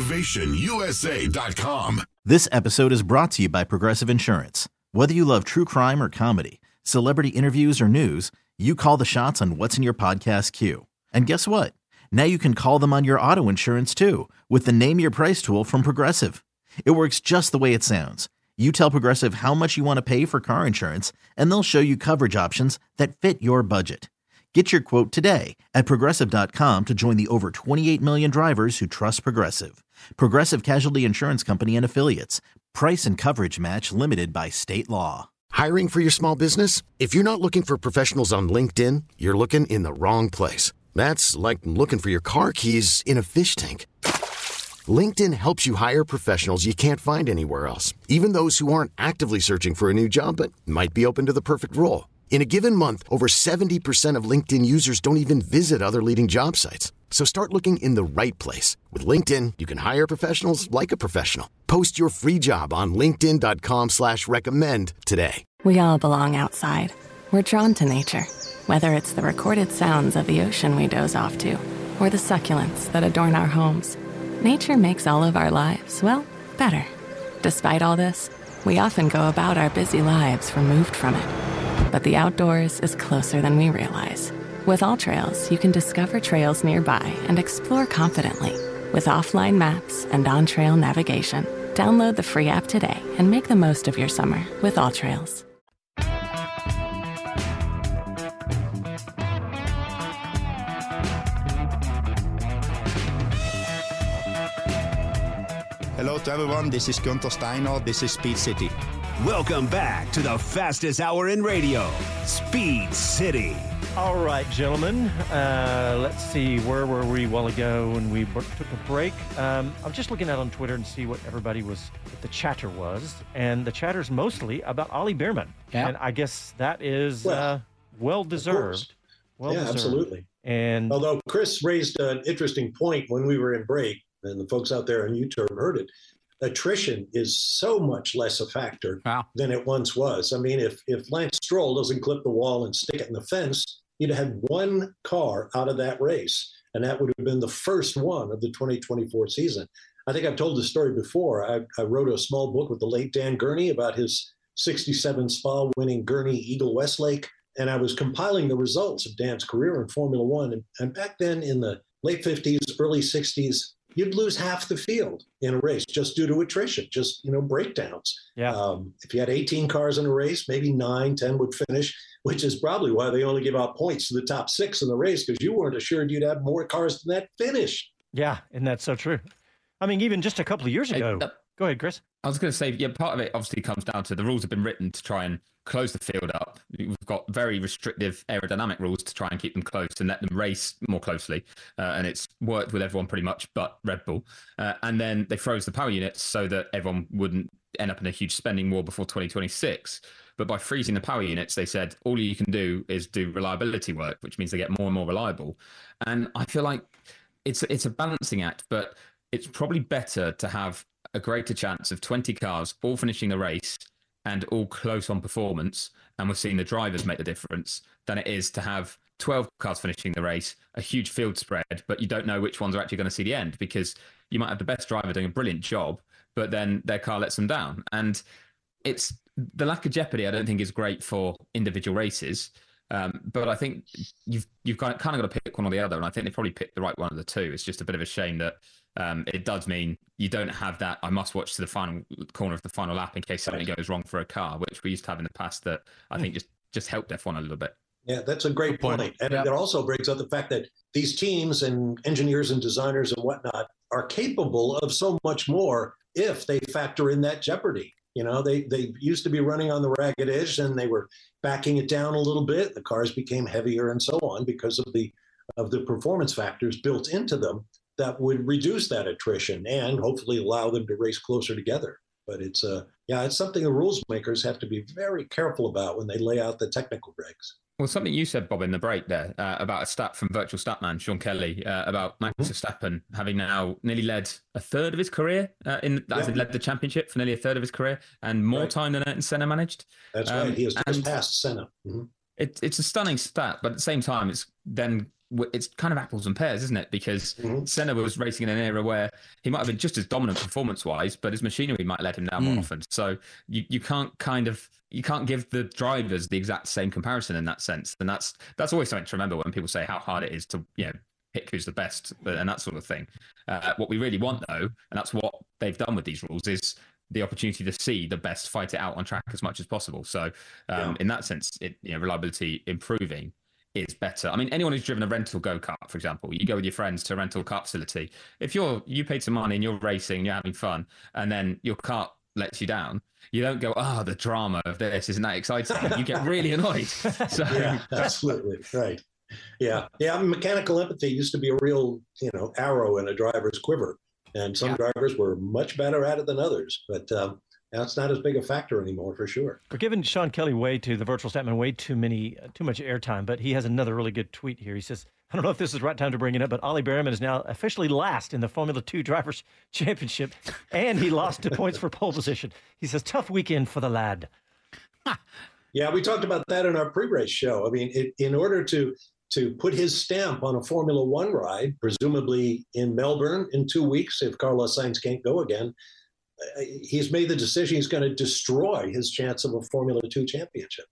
motivationusa.com. This episode is brought to you by Progressive Insurance. Whether you love true crime or comedy, celebrity interviews or news, you call the shots on what's in your podcast queue. And guess what? Now you can call them on your auto insurance too with the Name Your Price tool from Progressive. It works just the way it sounds. You tell Progressive how much you want to pay for car insurance, and they'll show you coverage options that fit your budget. Get your quote today at Progressive.com to join the over 28 million drivers who trust Progressive. Progressive Casualty Insurance Company and Affiliates. Price and coverage match limited by state law. Hiring for your small business? If you're not looking for professionals on LinkedIn, you're looking in the wrong place. That's like looking for your car keys in a fish tank. LinkedIn helps you hire professionals you can't find anywhere else, even those who aren't actively searching for a new job but might be open to the perfect role. In a given month, over 70% of LinkedIn users don't even visit other leading job sites. So start looking in the right place. With LinkedIn, you can hire professionals like a professional. Post your free job on linkedin.com/recommend today. We all belong outside. We're drawn to nature. Whether it's the recorded sounds of the ocean we doze off to, or the succulents that adorn our homes, nature makes all of our lives, well, better. Despite all this, we often go about our busy lives removed from it. But the outdoors is closer than we realize. With AllTrails, you can discover trails nearby and explore confidently. With offline maps and on-trail navigation, download the free app today and make the most of your summer with AllTrails. Hello to everyone, this is Gunther Steiner, this is Speed City. Welcome back to the fastest hour in radio, Speed City. All right, gentlemen. Let's see. Where were we a while ago when we took a break? I'm just looking out on Twitter and see what the chatter was. And the chatter's mostly about Ollie Beerman. Yeah. And I guess that is well-deserved. Yeah, absolutely. And although Chris raised an interesting point when we were in break, and the folks out there on YouTube heard it, attrition is so much less a factor than it once was. I mean, if Lance Stroll doesn't clip the wall and stick it in the fence, you'd have had one car out of that race, and that would have been the first one of the 2024 season. I think I've told this story before. I wrote a small book with the late Dan Gurney about his 67 Spa winning Gurney Eagle Westlake, and I was compiling the results of Dan's career in Formula One. And back then in the late 50s, early 60s, you'd lose half the field in a race just due to attrition, just, breakdowns. Yeah. If you had 18 cars in a race, maybe 9, 10 would finish, which is probably why they only give out points to the top 6 in the race, because you weren't assured you'd have more cars than that finish. Yeah, and that's so true. I mean, even just a couple of years ago. Go ahead, Chris. I was going to say, part of it obviously comes down to the rules have been written to try and close the field up. We've got very restrictive aerodynamic rules to try and keep them close and let them race more closely. And it's worked with everyone pretty much but Red Bull. And then they froze the power units so that everyone wouldn't end up in a huge spending war before 2026. But by freezing the power units, they said all you can do is do reliability work, which means they get more and more reliable. And I feel like it's a balancing act, but it's probably better to have a greater chance of 20 cars all finishing the race and all close on performance, and we're seeing the drivers make the difference, than it is to have 12 cars finishing the race, a huge field spread, but you don't know which ones are actually going to see the end, because you might have the best driver doing a brilliant job, but then their car lets them down. And it's the lack of jeopardy, I don't think, is great for individual races. But I think you've kind of got to pick one or the other, and I think they probably picked the right one of the two. It's just a bit of a shame that it does mean you don't have that I must watch to the final corner of the final lap in case something goes wrong for a car, which we used to have in the past that I think just helped F1 a little bit. Yeah, that's a great point. And it also brings up the fact that these teams and engineers and designers and whatnot are capable of so much more if they factor in that jeopardy. You know, they used to be running on the ragged edge and they were backing it down a little bit. The cars became heavier and so on because of the performance factors built into them that would reduce that attrition and hopefully allow them to race closer together. But it's something the rules makers have to be very careful about when they lay out the technical regs. Well, something you said, Bob, in the break there about a stat from Virtual Statman, Sean Kelly, about Max Verstappen having now nearly led a third of his career, led the championship for nearly a third of his career, and more time than Ayrton Senna managed. That's right. He has just passed Senna. Mm-hmm. It's a stunning stat, but at the same time, it's kind of apples and pears, isn't it? Because Senna was racing in an era where he might have been just as dominant performance-wise, but his machinery might let him down more often. So you can't give the drivers the exact same comparison in that sense. And that's always something to remember when people say how hard it is to pick who's the best and that sort of thing. What we really want, though, and that's what they've done with these rules, is the opportunity to see the best fight it out on track as much as possible. So in that sense, reliability improving is better. I mean, anyone who's driven a rental go-kart, for example, you go with your friends to a rental kart facility. If you paid some money and you're racing and you're having fun, and then your kart lets you down, you don't go, the drama of this, isn't that exciting? You get really annoyed. So yeah, absolutely right. Yeah. Mechanical empathy used to be a real, arrow in a driver's quiver, and some drivers were much better at it than others. But that's not as big a factor anymore, for sure. We're giving Sean Kelly the Virtual Statman, way too much airtime, but he has another really good tweet here. He says, I don't know if this is the right time to bring it up, but Ollie Behrman is now officially last in the Formula 2 Drivers' Championship, and he lost 2 points for pole position. He says, tough weekend for the lad. Yeah, we talked about that in our pre-race show. I mean, in order to put his stamp on a Formula 1 ride, presumably in Melbourne in 2 weeks, if Carlos Sainz can't go again, he's made the decision he's going to destroy his chance of a Formula 2 championship.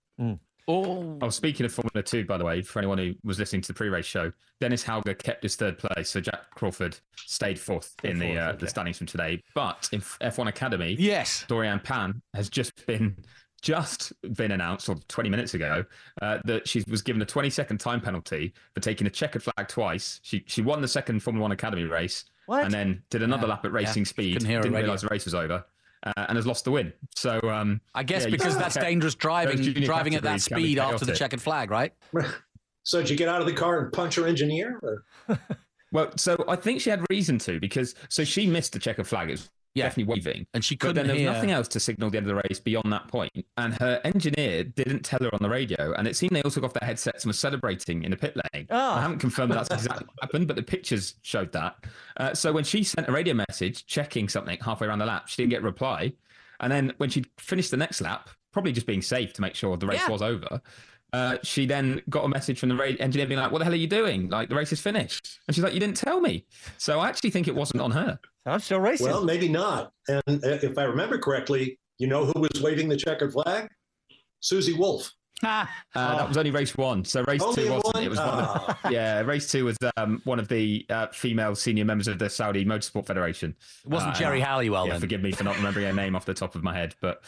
Oh, speaking of Formula 2, by the way, for anyone who was listening to the pre-race show, Dennis Hauger kept his third place, so Jack Crawford stayed fourth in the standings from today. But in F1 Academy, Dorian Pan has just been announced, or 20 minutes ago, that she was given a 20-second time penalty for taking a checkered flag twice. She won the second Formula 1 Academy race, and then did another lap at racing speed, didn't realise the race was over, and has lost the win. So I guess because that's dangerous driving at that speed after the checkered flag, right? So did you get out of the car and punch her engineer? Well, so I think she had reason to, because she missed the checkered flag. It was definitely waving, and she couldn't. But then there was nothing else to signal the end of the race beyond that point, and her engineer didn't tell her on the radio. And it seemed they all took off their headsets and were celebrating in the pit lane. I haven't confirmed that's exactly what happened, but the pictures showed that. So when she sent a radio message checking something halfway around the lap, she didn't get a reply. And then when she finished the next lap, probably just being safe to make sure the race was over, she then got a message from the engineer being like, what the hell are you doing? Like, the race is finished. And she's like, you didn't tell me. So I actually think it wasn't on her. I'm still racing. Well, maybe not. And if I remember correctly, you know who was waving the checkered flag? Susie Wolf. That was only race one. So race only 2 wasn't. one? It was race 2 was one of the female senior members of the Saudi Motorsport Federation. It wasn't Jerry Halliwell. Then forgive me for not remembering her name off the top of my head, but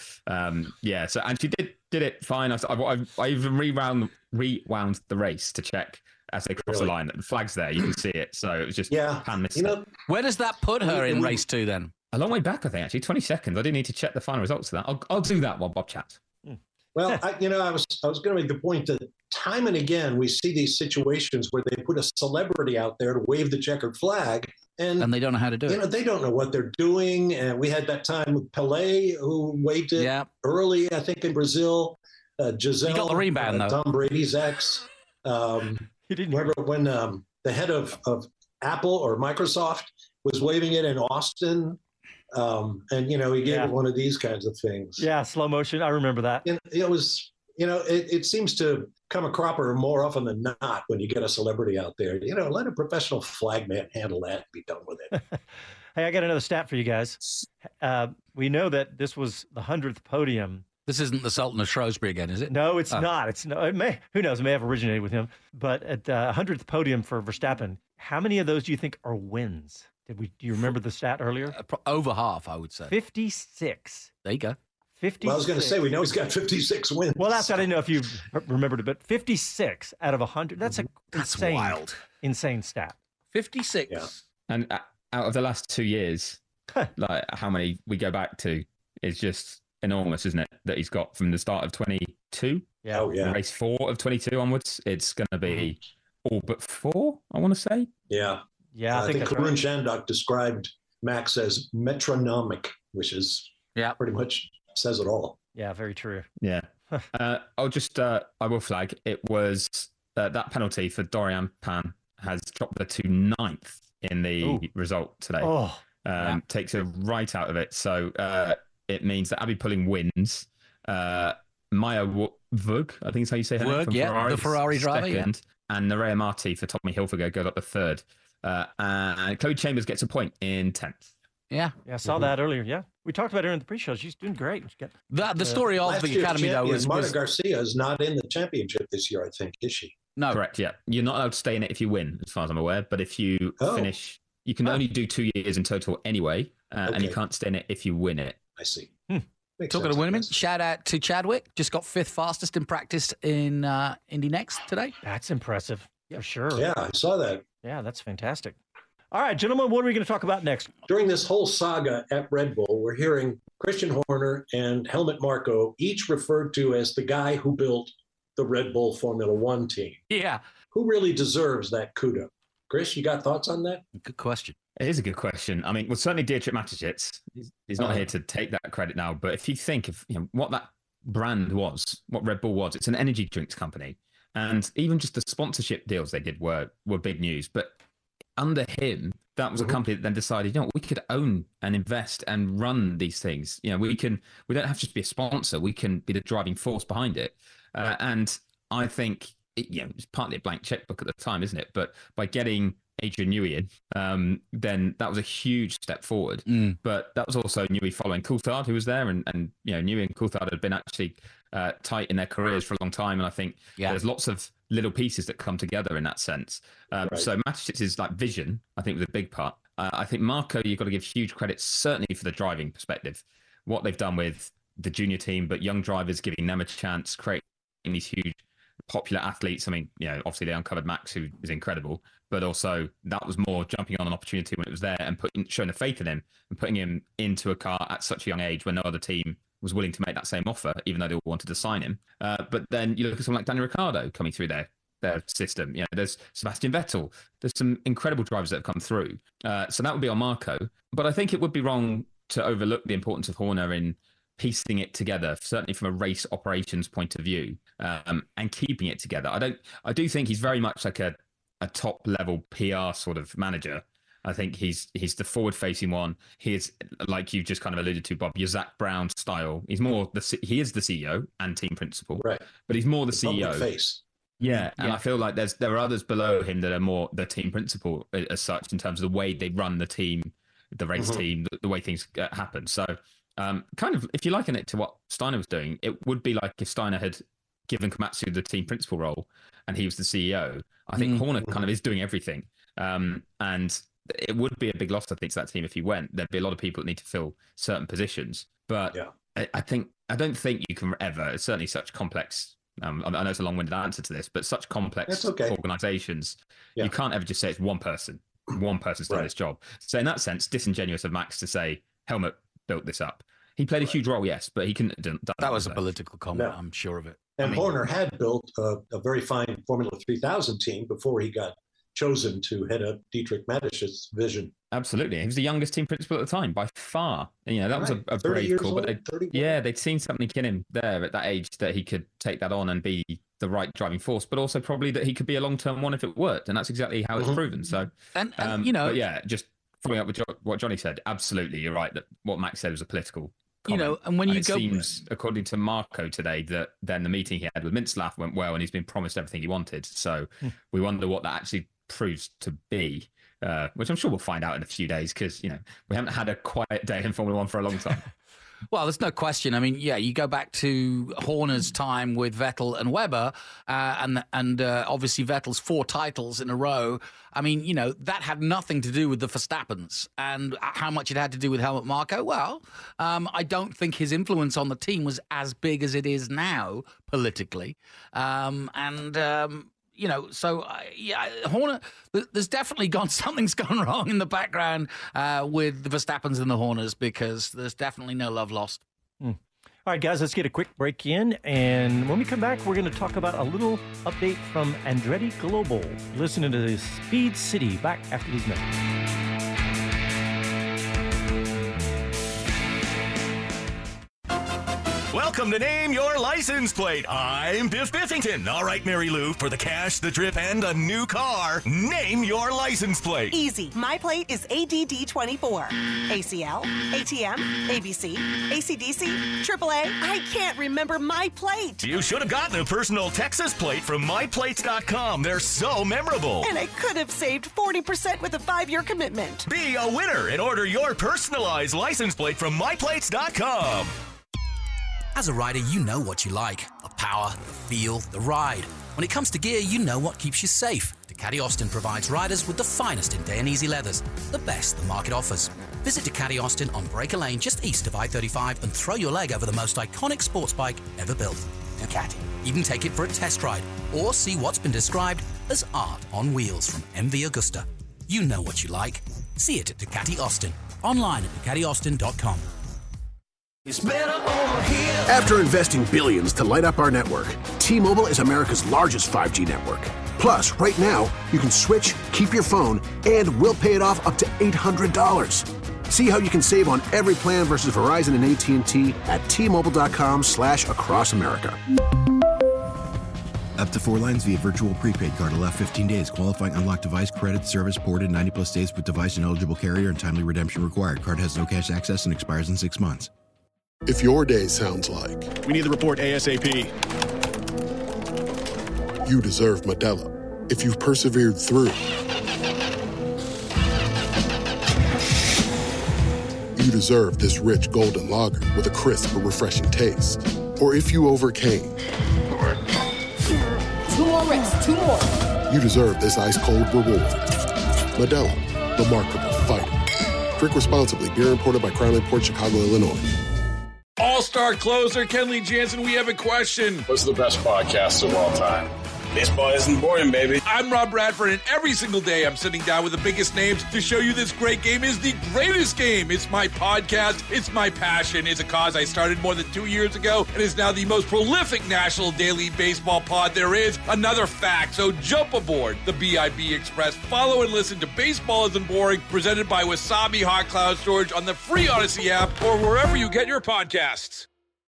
So and she did it fine. I even rewound the race to check as they cross the line. The flag's there, you can see it. So it was just Pan missed it. Where does that put her in race 2 then? A long way back, I think. Actually, 20 seconds. I do need to check the final results of that. I'll do that while Bob chats. Well, I was going to make the point that time and again we see these situations where they put a celebrity out there to wave the checkered flag, and they don't know how to do it. They don't know what they're doing. And we had that time with Pelé, who waved it early, I think, in Brazil. Giselle, he got the rebound though. Tom Brady's ex. He didn't remember when the head of Apple or Microsoft was waving it in Austin. And he gave it one of these kinds of things. Yeah, slow motion. I remember that. It was, it seems to come a cropper more often than not when you get a celebrity out there. Let a professional flagman handle that and be done with it. Hey, I got another stat for you guys. We know that this was the 100th podium. This isn't the Sultan of Shrewsbury again, is it? No, it's not. It's no. It may. Who knows? It may have originated with him. But at the 100th podium for Verstappen, how many of those do you think are wins? Do you remember the stat earlier? Over half, I would say. 56. There you go. 56. Well, I was going to say, we know he's got 56 wins. Well, that's I didn't know if you remembered it, but 56 out of 100. That's insane, wild. Insane stat. 56. Yeah. And out of the last 2 years, like how many we go back to is just enormous, isn't it? That he's got from the start of 22. Yeah. Oh, yeah. Race 4 of 22 onwards. It's going to be all but 4, I want to say. Yeah. Yeah, I think that's Karun right. Shandok described Max as metronomic, which is pretty much says it all. Yeah, very true. Yeah. I'll just, I will flag, it was that penalty for Dorian Pan has dropped her to 9th in the result today. Oh, takes her right out of it. So it means that Abby Pulling wins. Maya Vug, I think is how you say her name, from Ferrari, the Ferrari driver, second, and Nerea Marti for Tommy Hilfiger goes up the 3rd. And Chloe Chambers gets a point in 10th. Yeah. I saw that earlier. Yeah. We talked about her in the pre-show. She's doing great. The story of the Academy, though, is Marta Garcia is not in the championship this year, I think, is she? No. Correct, yeah. You're not allowed to stay in it if you win, as far as I'm aware. But if you finish, you can only do 2 years in total anyway, and you can't stay in it if you win it. I see. Talking of women, shout out to Chadwick. Just got 5th fastest in practice in Indy Next today. That's impressive, for sure. Yeah, I saw that. Yeah, that's fantastic. All right, gentlemen, what are we going to talk about next? During this whole saga at Red Bull, we're hearing Christian Horner and Helmut Marko each referred to as the guy who built the Red Bull Formula One team. Yeah. Who really deserves that kudo? Chris, you got thoughts on that? Good question. It is a good question. I mean, well, certainly Dietrich Mateschitz. He's not here to take that credit now. But if you think of what that brand was, what Red Bull was, it's an energy drinks company. And even just the sponsorship deals they did were big news. But under him, that was a company that then decided, we could own and invest and run these things. We don't have to just be a sponsor. We can be the driving force behind it. And I think, it's partly a blank checkbook at the time, isn't it? But by getting Adrian Newey in, then that was a huge step forward. But that was also Newey following Coulthard, who was there. And Newey and Coulthard had been actually tight in their careers for a long time. And I think there's lots of little pieces that come together in that sense. So Matischitz's vision, I think, was a big part. I think Marko, you've got to give huge credit, certainly for the driving perspective. What they've done with the junior team, but young drivers, giving them a chance, creating these huge popular athletes. I mean, obviously they uncovered Max, who is incredible, but also that was more jumping on an opportunity when it was there and showing the faith in him and putting him into a car at such a young age when no other team was willing to make that same offer, even though they all wanted to sign him. But then you look at someone like Daniel Ricciardo coming through their system. There's Sebastian Vettel. There's some incredible drivers that have come through. So that would be on Marko. But I think it would be wrong to overlook the importance of Horner in piecing it together, certainly from a race operations point of view, and keeping it together. I do think he's very much like a top level PR sort of manager. I think he's the forward facing one. He is, like you just kind of alluded to, Bob, your Zach Brown style. He's more he is the CEO and team principal, right? But he's more the CEO. Public face. Yeah, and I feel like there are others below him that are more the team principal as such, in terms of the way they run the team, the race team, the way things happen. So kind of, if you liken it to what Steiner was doing, it would be like if Steiner had given Komatsu the team principal role and he was the CEO. I think Horner kind of is doing everything. And it would be a big loss, I think, to that team if he went. There'd be a lot of people that need to fill certain positions. But I don't think you can ever, it's certainly such complex, I know it's a long-winded answer to this, but such complex organizations, you can't ever just say it's one person's done this job. So in that sense, disingenuous of Max to say Helmut built this up. He played a huge role, yes, but he couldn't have done that. Was a political comment, I'm sure of it. And Horner had built a very fine Formula 3000 team before he got chosen to head up Dietrich Mateschitz's vision. Absolutely. He was the youngest team principal at the time, by far. That was a brave call. But they'd seen something in him there at that age that he could take that on and be the right driving force, but also probably that he could be a long-term one if it worked. And that's exactly how it's proven. So, and just following up with what Johnny said, absolutely, you're right that what Max said was a political comment. And when it seems, according to Marko today, that then the meeting he had with Mintzlaff went well and he's been promised everything he wanted. So we wonder what that actually proves to be, which I'm sure we'll find out in a few days because, we haven't had a quiet day in Formula One for a long time. Well, there's no question. I mean, yeah, you go back to Horner's time with Vettel and Webber, and obviously Vettel's 4 titles in a row. I mean, you know, that had nothing to do with the Verstappens, and how much it had to do with Helmut Marko. Well, I don't think his influence on the team was as big as it is now politically, you know, so Horner. There's definitely something's gone wrong in the background with the Verstappens and the Horners, because there's definitely no love lost. All right, guys, let's get a quick break in, and when we come back, we're going to talk about a little update from Andretti Global. Listening to the Speed City. Back after these messages. Welcome to Name Your License Plate. I'm Biff Biffington. All right, Mary Lou, for the cash, the trip, and a new car, name your license plate. Easy. My plate is ADD24. ACL, ATM, ABC, ACDC, AAA. I can't remember my plate. You should have gotten a personal Texas plate from MyPlates.com. They're so memorable. And I could have saved 40% with a 5-year commitment. Be a winner and order your personalized license plate from MyPlates.com. As a rider, you know what you like. The power, the feel, the ride. When it comes to gear, you know what keeps you safe. Ducati Austin provides riders with the finest in Dainese leathers, the best the market offers. Visit Ducati Austin on Breaker Lane just east of I-35 and throw your leg over the most iconic sports bike ever built. Ducati. Even take it for a test ride or see what's been described as art on wheels from MV Agusta. You know what you like. See it at Ducati Austin. Online at DucatiAustin.com. It's better over here. After investing billions to light up our network, T-Mobile is America's largest 5G network. Plus, right now, you can switch, keep your phone, and we'll pay it off up to $800. See how you can save on every plan versus Verizon and AT&T at T-Mobile.com/across America. Up to 4 lines via virtual prepaid card. Allow 15 days. Qualifying unlocked device credit service ported 90+ days with device and eligible carrier and timely redemption required. Card has no cash access and expires in 6 months. If your day sounds like... We need the report ASAP. You deserve Modelo. If you've persevered through... You deserve this rich golden lager with a crisp but refreshing taste. Or if you overcame... 2 more reps, 2 more. You deserve this ice-cold reward. Modelo, the Markable Fighter. Drink responsibly. Beer imported by Crown Imports, Chicago, Illinois. All-star closer Kenley Jansen, we have a question. What's the best podcast of all time? Baseball isn't boring, baby. I'm Rob Bradford, and every single day I'm sitting down with the biggest names to show you this great game is the greatest game. It's my podcast. It's my passion. It's a cause I started more than 2 years ago and is now the most prolific national daily baseball pod there is. Another fact, so jump aboard the BIB Express. Follow and listen to Baseball Isn't Boring, presented by Wasabi Hot Cloud Storage on the free Odyssey app or wherever you get your podcasts.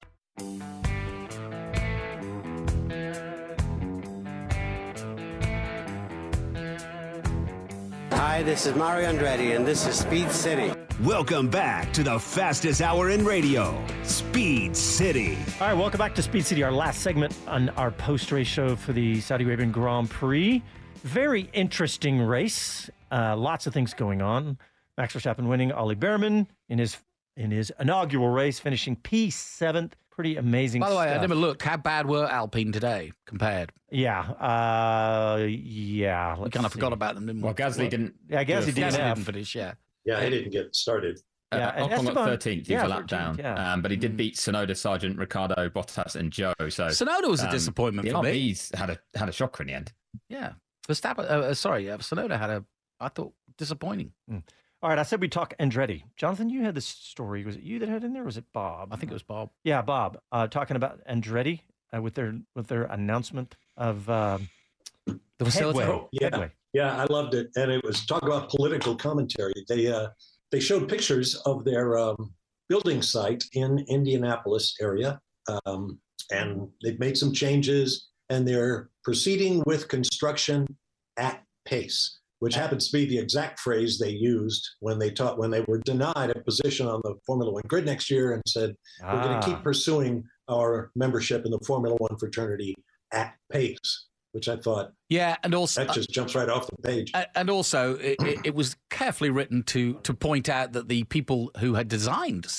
Hi, this is Mario Andretti, and this is Speed City. Welcome back to the fastest hour in radio, Speed City. All right, welcome back to Speed City, our last segment on our post-race show for the Saudi Arabian Grand Prix. Very interesting race. Lots of things going on. Max Verstappen winning, Ollie Behrman in his inaugural race, finishing P7th. Pretty amazing By the way, stuff. I never looked. How bad were Alpine today compared? Yeah. We kind of forgot about them, didn't we? Well, Gasly didn't. Yeah, Gasly didn't finish, Yeah, he didn't get started. Ocon got 13th, he was a lap 13th, down. yeah. But he did beat Tsunoda, Sargent, Ricardo, Bottas, and Joe. So Tsunoda was a disappointment for me. He's had a shocker in the end. Yeah. Verstappen, Tsunoda had I thought, disappointing. All right, I said we talk Andretti. Jonathan, you had this story. Was it you that had in there, or was it Bob? I think it was Bob. Yeah, Bob. Talking about Andretti with their announcement of the facility. Headway. Yeah, I loved it, and it was talk about political commentary. They showed pictures of their building site in Indianapolis area, and they've made some changes, and they're proceeding with construction at pace, which happens to be the exact phrase they used when they were denied a position on the Formula One grid next year and said, we're going to keep pursuing our membership in the Formula One fraternity at pace, which I thought, yeah, and also that just jumps right off the page. And also, it was carefully written to point out that the people who had designed said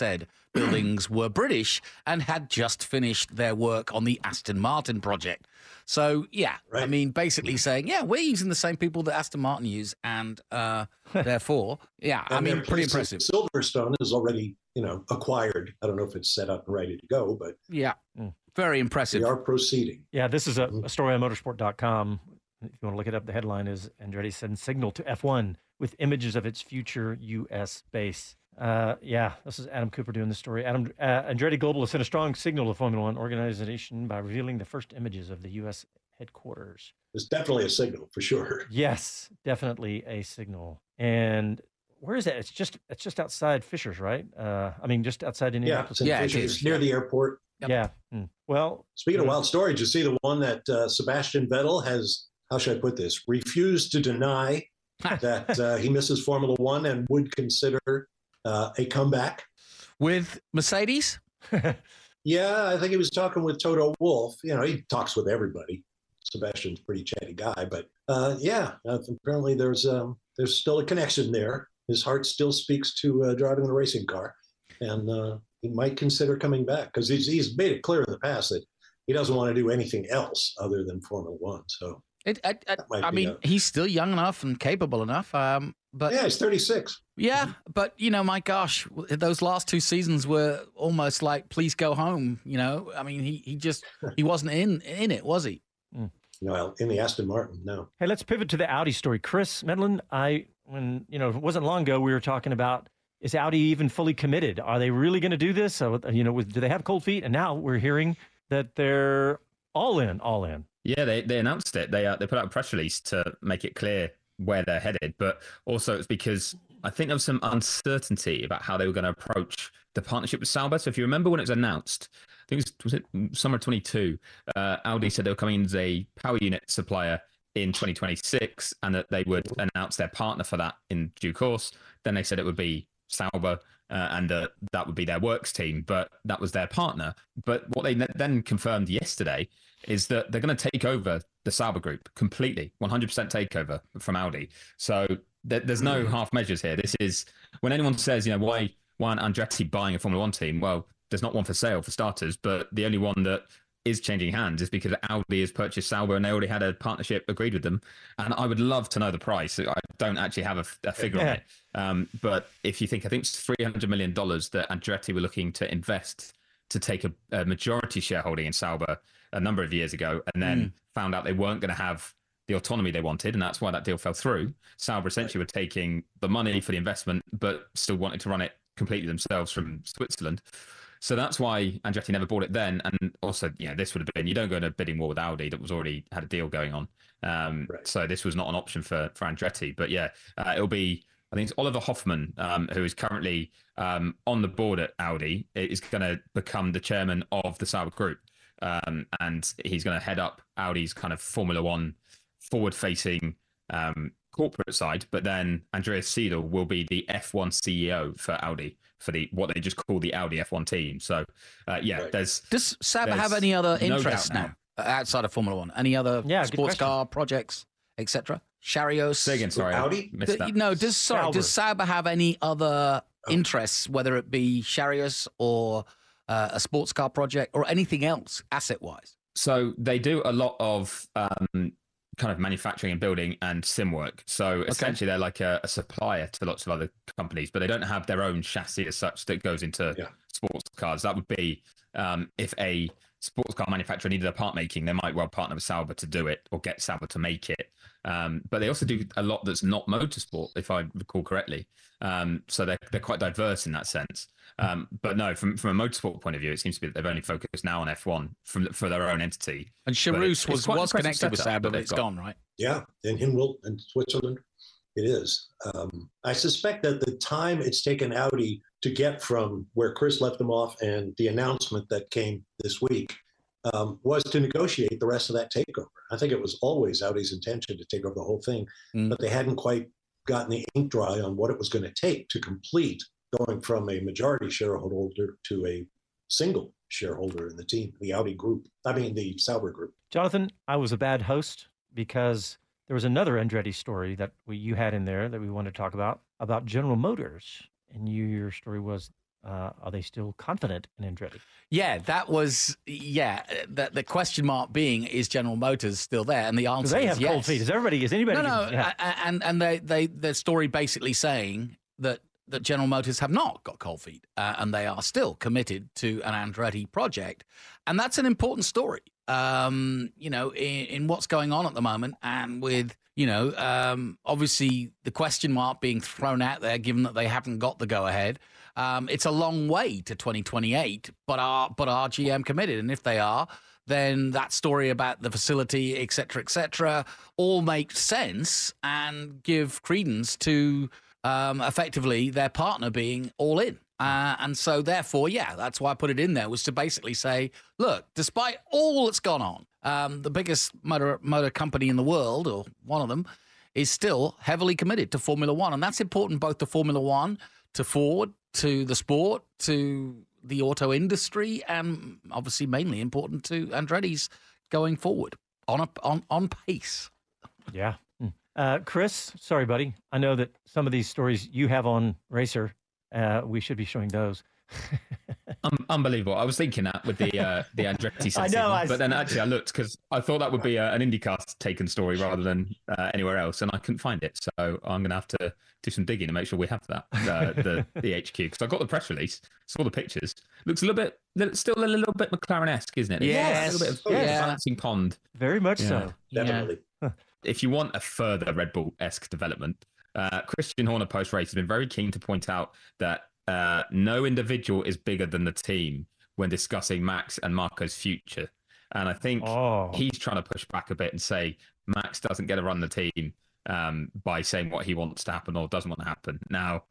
buildings were British and had just finished their work on the Aston Martin project. So, yeah, I mean, basically saying, yeah, we're using the same people that Aston Martin use, and therefore, yeah, I mean, pretty impressive. Silverstone is already, acquired. I don't know if it's set up and ready to go, but yeah, very impressive. They are proceeding. Yeah, this is a story on motorsport.com. If you want to look it up, the headline is Andretti sends signal to F1 with images of its future U.S. base. This is Adam Cooper doing the story. Andretti Global has sent a strong signal to Formula One organization by revealing the first images of the U.S. headquarters. It's definitely a signal for sure. Yes, definitely a signal. And where is that? It's just outside Fishers, right? Just outside Indianapolis. Yeah, it's near the airport. Yep. Yeah. Well, speaking of wild stories, you see the one that Sebastian Vettel has, how should I put this, refused to deny that he misses Formula One and would consider a comeback with Mercedes. Yeah, I think he was talking with Toto Wolff. He talks with everybody. Sebastian's a pretty chatty guy, but apparently there's still a connection there. His heart still speaks to driving a racing car, and he might consider coming back because he's made it clear in the past that he doesn't want to do anything else other than Formula One. So he's still young enough and capable enough. But yeah, he's 36. Yeah, but my gosh, those last 2 seasons were almost like, please go home. He wasn't in it, was he? Well, in the Aston Martin, no. Hey, let's pivot to the Audi story. Chris Medland, it wasn't long ago we were talking about, is Audi even fully committed? Are they really going to do this? So, do they have cold feet? And now we're hearing that they're all in. Yeah, they announced it. They put out a press release to make it clear where they're headed, but also it's because I think there was some uncertainty about how they were going to approach the partnership with Sauber. So if you remember when it was announced, I think was it summer 22, Audi said they were coming as a power unit supplier in 2026 and that they would announce their partner for that in due course. Then they said it would be Sauber and that would be their works team, but that was their partner. But what they then confirmed yesterday is that they're going to take over the Sauber group completely, 100% takeover from Audi. So there's no half measures here. This is, when anyone says, why aren't Andretti buying a Formula One team? Well, there's not one for sale for starters, but the only one that is changing hands is because Audi has purchased Sauber and they already had a partnership agreed with them. And I would love to know the price. I don't actually have a figure on it. But if you think, I think it's $300 million that Andretti were looking to invest to take a majority shareholding in Sauber a number of years ago, and then found out they weren't going to have the autonomy they wanted, and that's why that deal fell through. Sauber essentially were taking the money for the investment, but still wanted to run it completely themselves from Switzerland. So that's why Andretti never bought it then. And also, this would have been, you don't go in a bidding war with Audi that was already had a deal going on. So this was not an option for Andretti. But it'll be, I think it's Oliver Hoffman, who is currently on the board at Audi, is going to become the chairman of the Sauber group. And he's going to head up Audi's kind of Formula One forward-facing corporate side. But then Andreas Seidl will be the F1 CEO for Audi, for what they just call the Audi F1 team. So, does Sauber have any other interests now outside of Formula One? Any other sports car projects, etc.? Chariot? Say again, sorry, Audi? No, does Sauber have any other interests, whether it be Chariot or a sports car project or anything else asset-wise? So they do a lot of kind of manufacturing and building and sim work. So essentially they're like a supplier to lots of other companies, but they don't have their own chassis as such that goes into sports cars. That would be if a sports car manufacturer needed a part making, they might well partner with Sauber to do it or get Sauber to make it. But they also do a lot that's not motorsport, if I recall correctly. So they're quite diverse in that sense. But no, from a motorsport point of view, it seems to be that they've only focused now on F1 for their own entity. And Charouz was connected with Sauber, but it's gone, right? Yeah, in Hinwil in Switzerland, it is. I suspect that the time it's taken Audi to get from where Chris left them off and the announcement that came this week was to negotiate the rest of that takeover. I think it was always Audi's intention to take over the whole thing, but they hadn't quite gotten the ink dry on what it was going to take to complete going from a majority shareholder to a single shareholder in the team, the Audi group. I mean, the Sauber group. Jonathan, I was a bad host because there was another Andretti story that you had in there that we wanted to talk about General Motors. And your story was Are they still confident in Andretti? Yeah, that was, the question mark being, is General Motors still there? And the answer they is have yes. cold feet. Is anybody? No. Yeah. And the story basically saying that General Motors have not got cold feet and they are still committed to an Andretti project. And that's an important story, in what's going on at the moment, and with, obviously the question mark being thrown out there, given that they haven't got the go-ahead. It's a long way to 2028, but are GM committed? And if they are, then that story about the facility, et cetera, all makes sense and give credence to effectively their partner being all in. And so therefore, that's why I put it in there, was to basically say, look, despite all that's gone on, the biggest motor company in the world, or one of them, is still heavily committed to Formula One. And that's important both to Formula One, to Ford, to the sport, to the auto industry, and obviously mainly important to Andretti's going forward on pace. Yeah. Chris, sorry, buddy. I know that some of these stories you have on Racer, we should be showing those. Unbelievable. I was thinking that with the Andretti I know, but then actually I looked because I thought that would be an IndyCar taken story rather than anywhere else, and I couldn't find it. So I'm going to have to do some digging to make sure we have that, the HQ, because I got the press release, saw the pictures. Looks still a little bit McLaren-esque, isn't it? Yes. A little bit of balancing pond. Very much so. Definitely. Yeah. If you want a further Red Bull-esque development, Christian Horner post-race has been very keen to point out that no individual is bigger than the team when discussing Max and Marco's future. And I think he's trying to push back a bit and say Max doesn't get to run the team by saying what he wants to happen or doesn't want to happen. Now,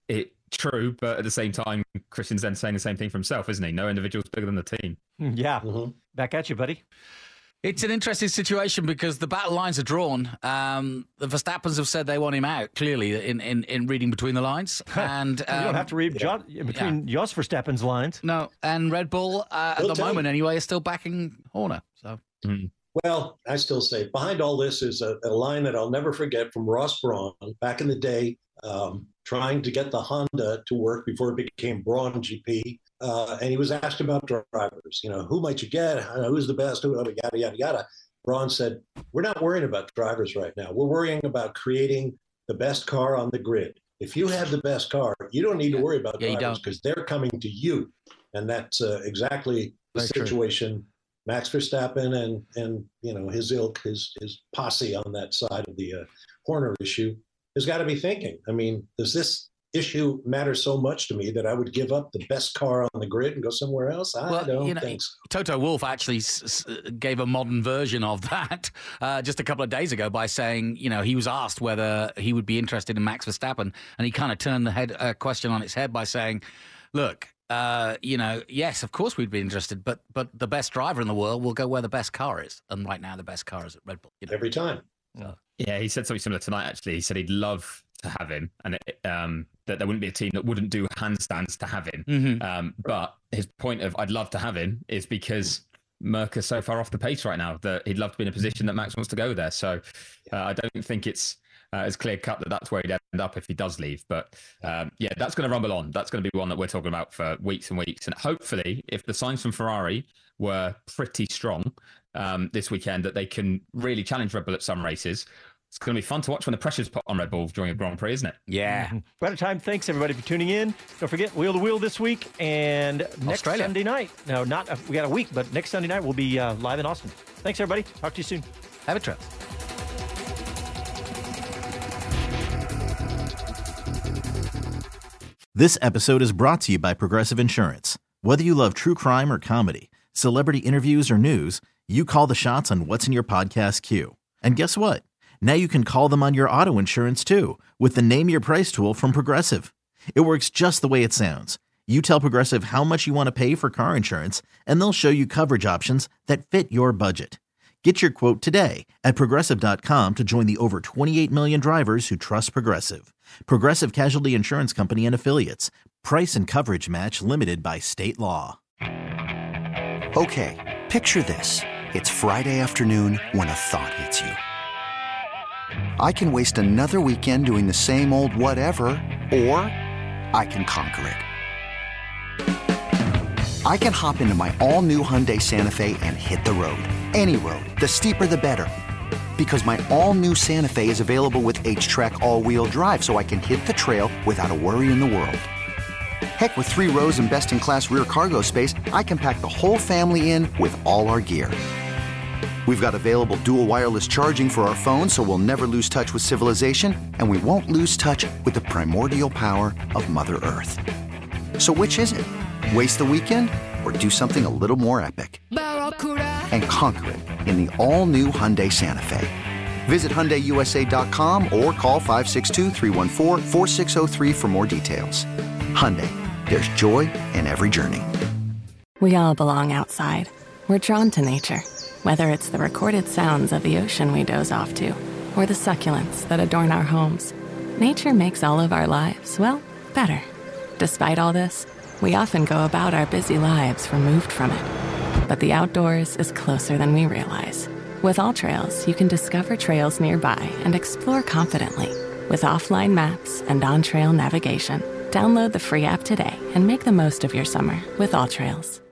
true, but at the same time, Christian's then saying the same thing for himself, isn't he? No individual's bigger than the team. Yeah. Mm-hmm. Back at you, buddy. It's an interesting situation because the battle lines are drawn. The Verstappens have said they want him out, clearly, in reading between the lines. And you don't have to read between Jos Verstappen's lines. No, and Red Bull, at the moment anyway, is still backing Horner. So. Mm. Well, I still say behind all this is a line that I'll never forget from Ross Brawn back in the day, trying to get the Honda to work before it became Brawn GP. And he was asked about drivers, who might you get? Who's the best? Yada, yada, yada. Brawn said, we're not worrying about drivers right now. We're worrying about creating the best car on the grid. If you have the best car, you don't need to worry about drivers because they're coming to you. And that's exactly the situation. Max Verstappen and his ilk, his posse on that side of the Horner issue has got to be thinking. I mean, does this issue matter so much to me that I would give up the best car on the grid and go somewhere else? I don't think so. Toto Wolff actually gave a modern version of that just a couple of days ago by saying, he was asked whether he would be interested in Max Verstappen, and he kind of turned the question on its head by saying, look, yes, of course we'd be interested, but the best driver in the world will go where the best car is. And right now the best car is at Red Bull. Every time. Yeah, he said something similar tonight, actually. He said he'd love to have him and that there wouldn't be a team that wouldn't do handstands to have him. Mm-hmm. But his point of I'd love to have him is because Merca's so far off the pace right now that he'd love to be in a position that Max wants to go there. So I don't think it's as clear cut that that's where he'd end up if he does leave. But that's going to rumble on. That's going to be one that we're talking about for weeks and weeks. And hopefully, if the signs from Ferrari were pretty strong this weekend, that they can really challenge Red Bull at some races. It's going to be fun to watch when the pressure's put on Red Bull during a Grand Prix, isn't it? Yeah. Mm-hmm. We're out of time. Thanks, everybody, for tuning in. Don't forget, Wheel to Wheel this week and next Sunday night. No, we got a week, but next Sunday night we'll be live in Austin. Thanks, everybody. Talk to you soon. Have a trip. This episode is brought to you by Progressive Insurance. Whether you love true crime or comedy, celebrity interviews or news, you call the shots on what's in your podcast queue. And guess what? Now you can call them on your auto insurance too with the Name Your Price tool from Progressive. It works just the way it sounds. You tell Progressive how much you want to pay for car insurance, and they'll show you coverage options that fit your budget. Get your quote today at Progressive.com to join the over 28 million drivers who trust Progressive. Progressive Casualty Insurance Company and Affiliates. Price and coverage match limited by state law. Okay, picture this. It's Friday afternoon when a thought hits you. I can waste another weekend doing the same old whatever, or I can conquer it. I can hop into my all-new Hyundai Santa Fe and hit the road. Any road. The steeper, the better. Because my all-new Santa Fe is available with H-Track all-wheel drive, so I can hit the trail without a worry in the world. Heck, with 3 rows and best-in-class rear cargo space, I can pack the whole family in with all our gear. We've got available dual wireless charging for our phones, so we'll never lose touch with civilization, and we won't lose touch with the primordial power of Mother Earth. So which is it? Waste the weekend or do something a little more epic? And conquer it in the all-new Hyundai Santa Fe. Visit HyundaiUSA.com or call 562-314-4603 for more details. Hyundai, there's joy in every journey. We all belong outside. We're drawn to nature, whether it's the recorded sounds of the ocean we doze off to or the succulents that adorn our homes. Nature makes all of our lives, well, better. Despite all this, we often go about our busy lives removed from it. But the outdoors is closer than we realize. With AllTrails, you can discover trails nearby and explore confidently. With offline maps and on-trail navigation, download the free app today and make the most of your summer with AllTrails.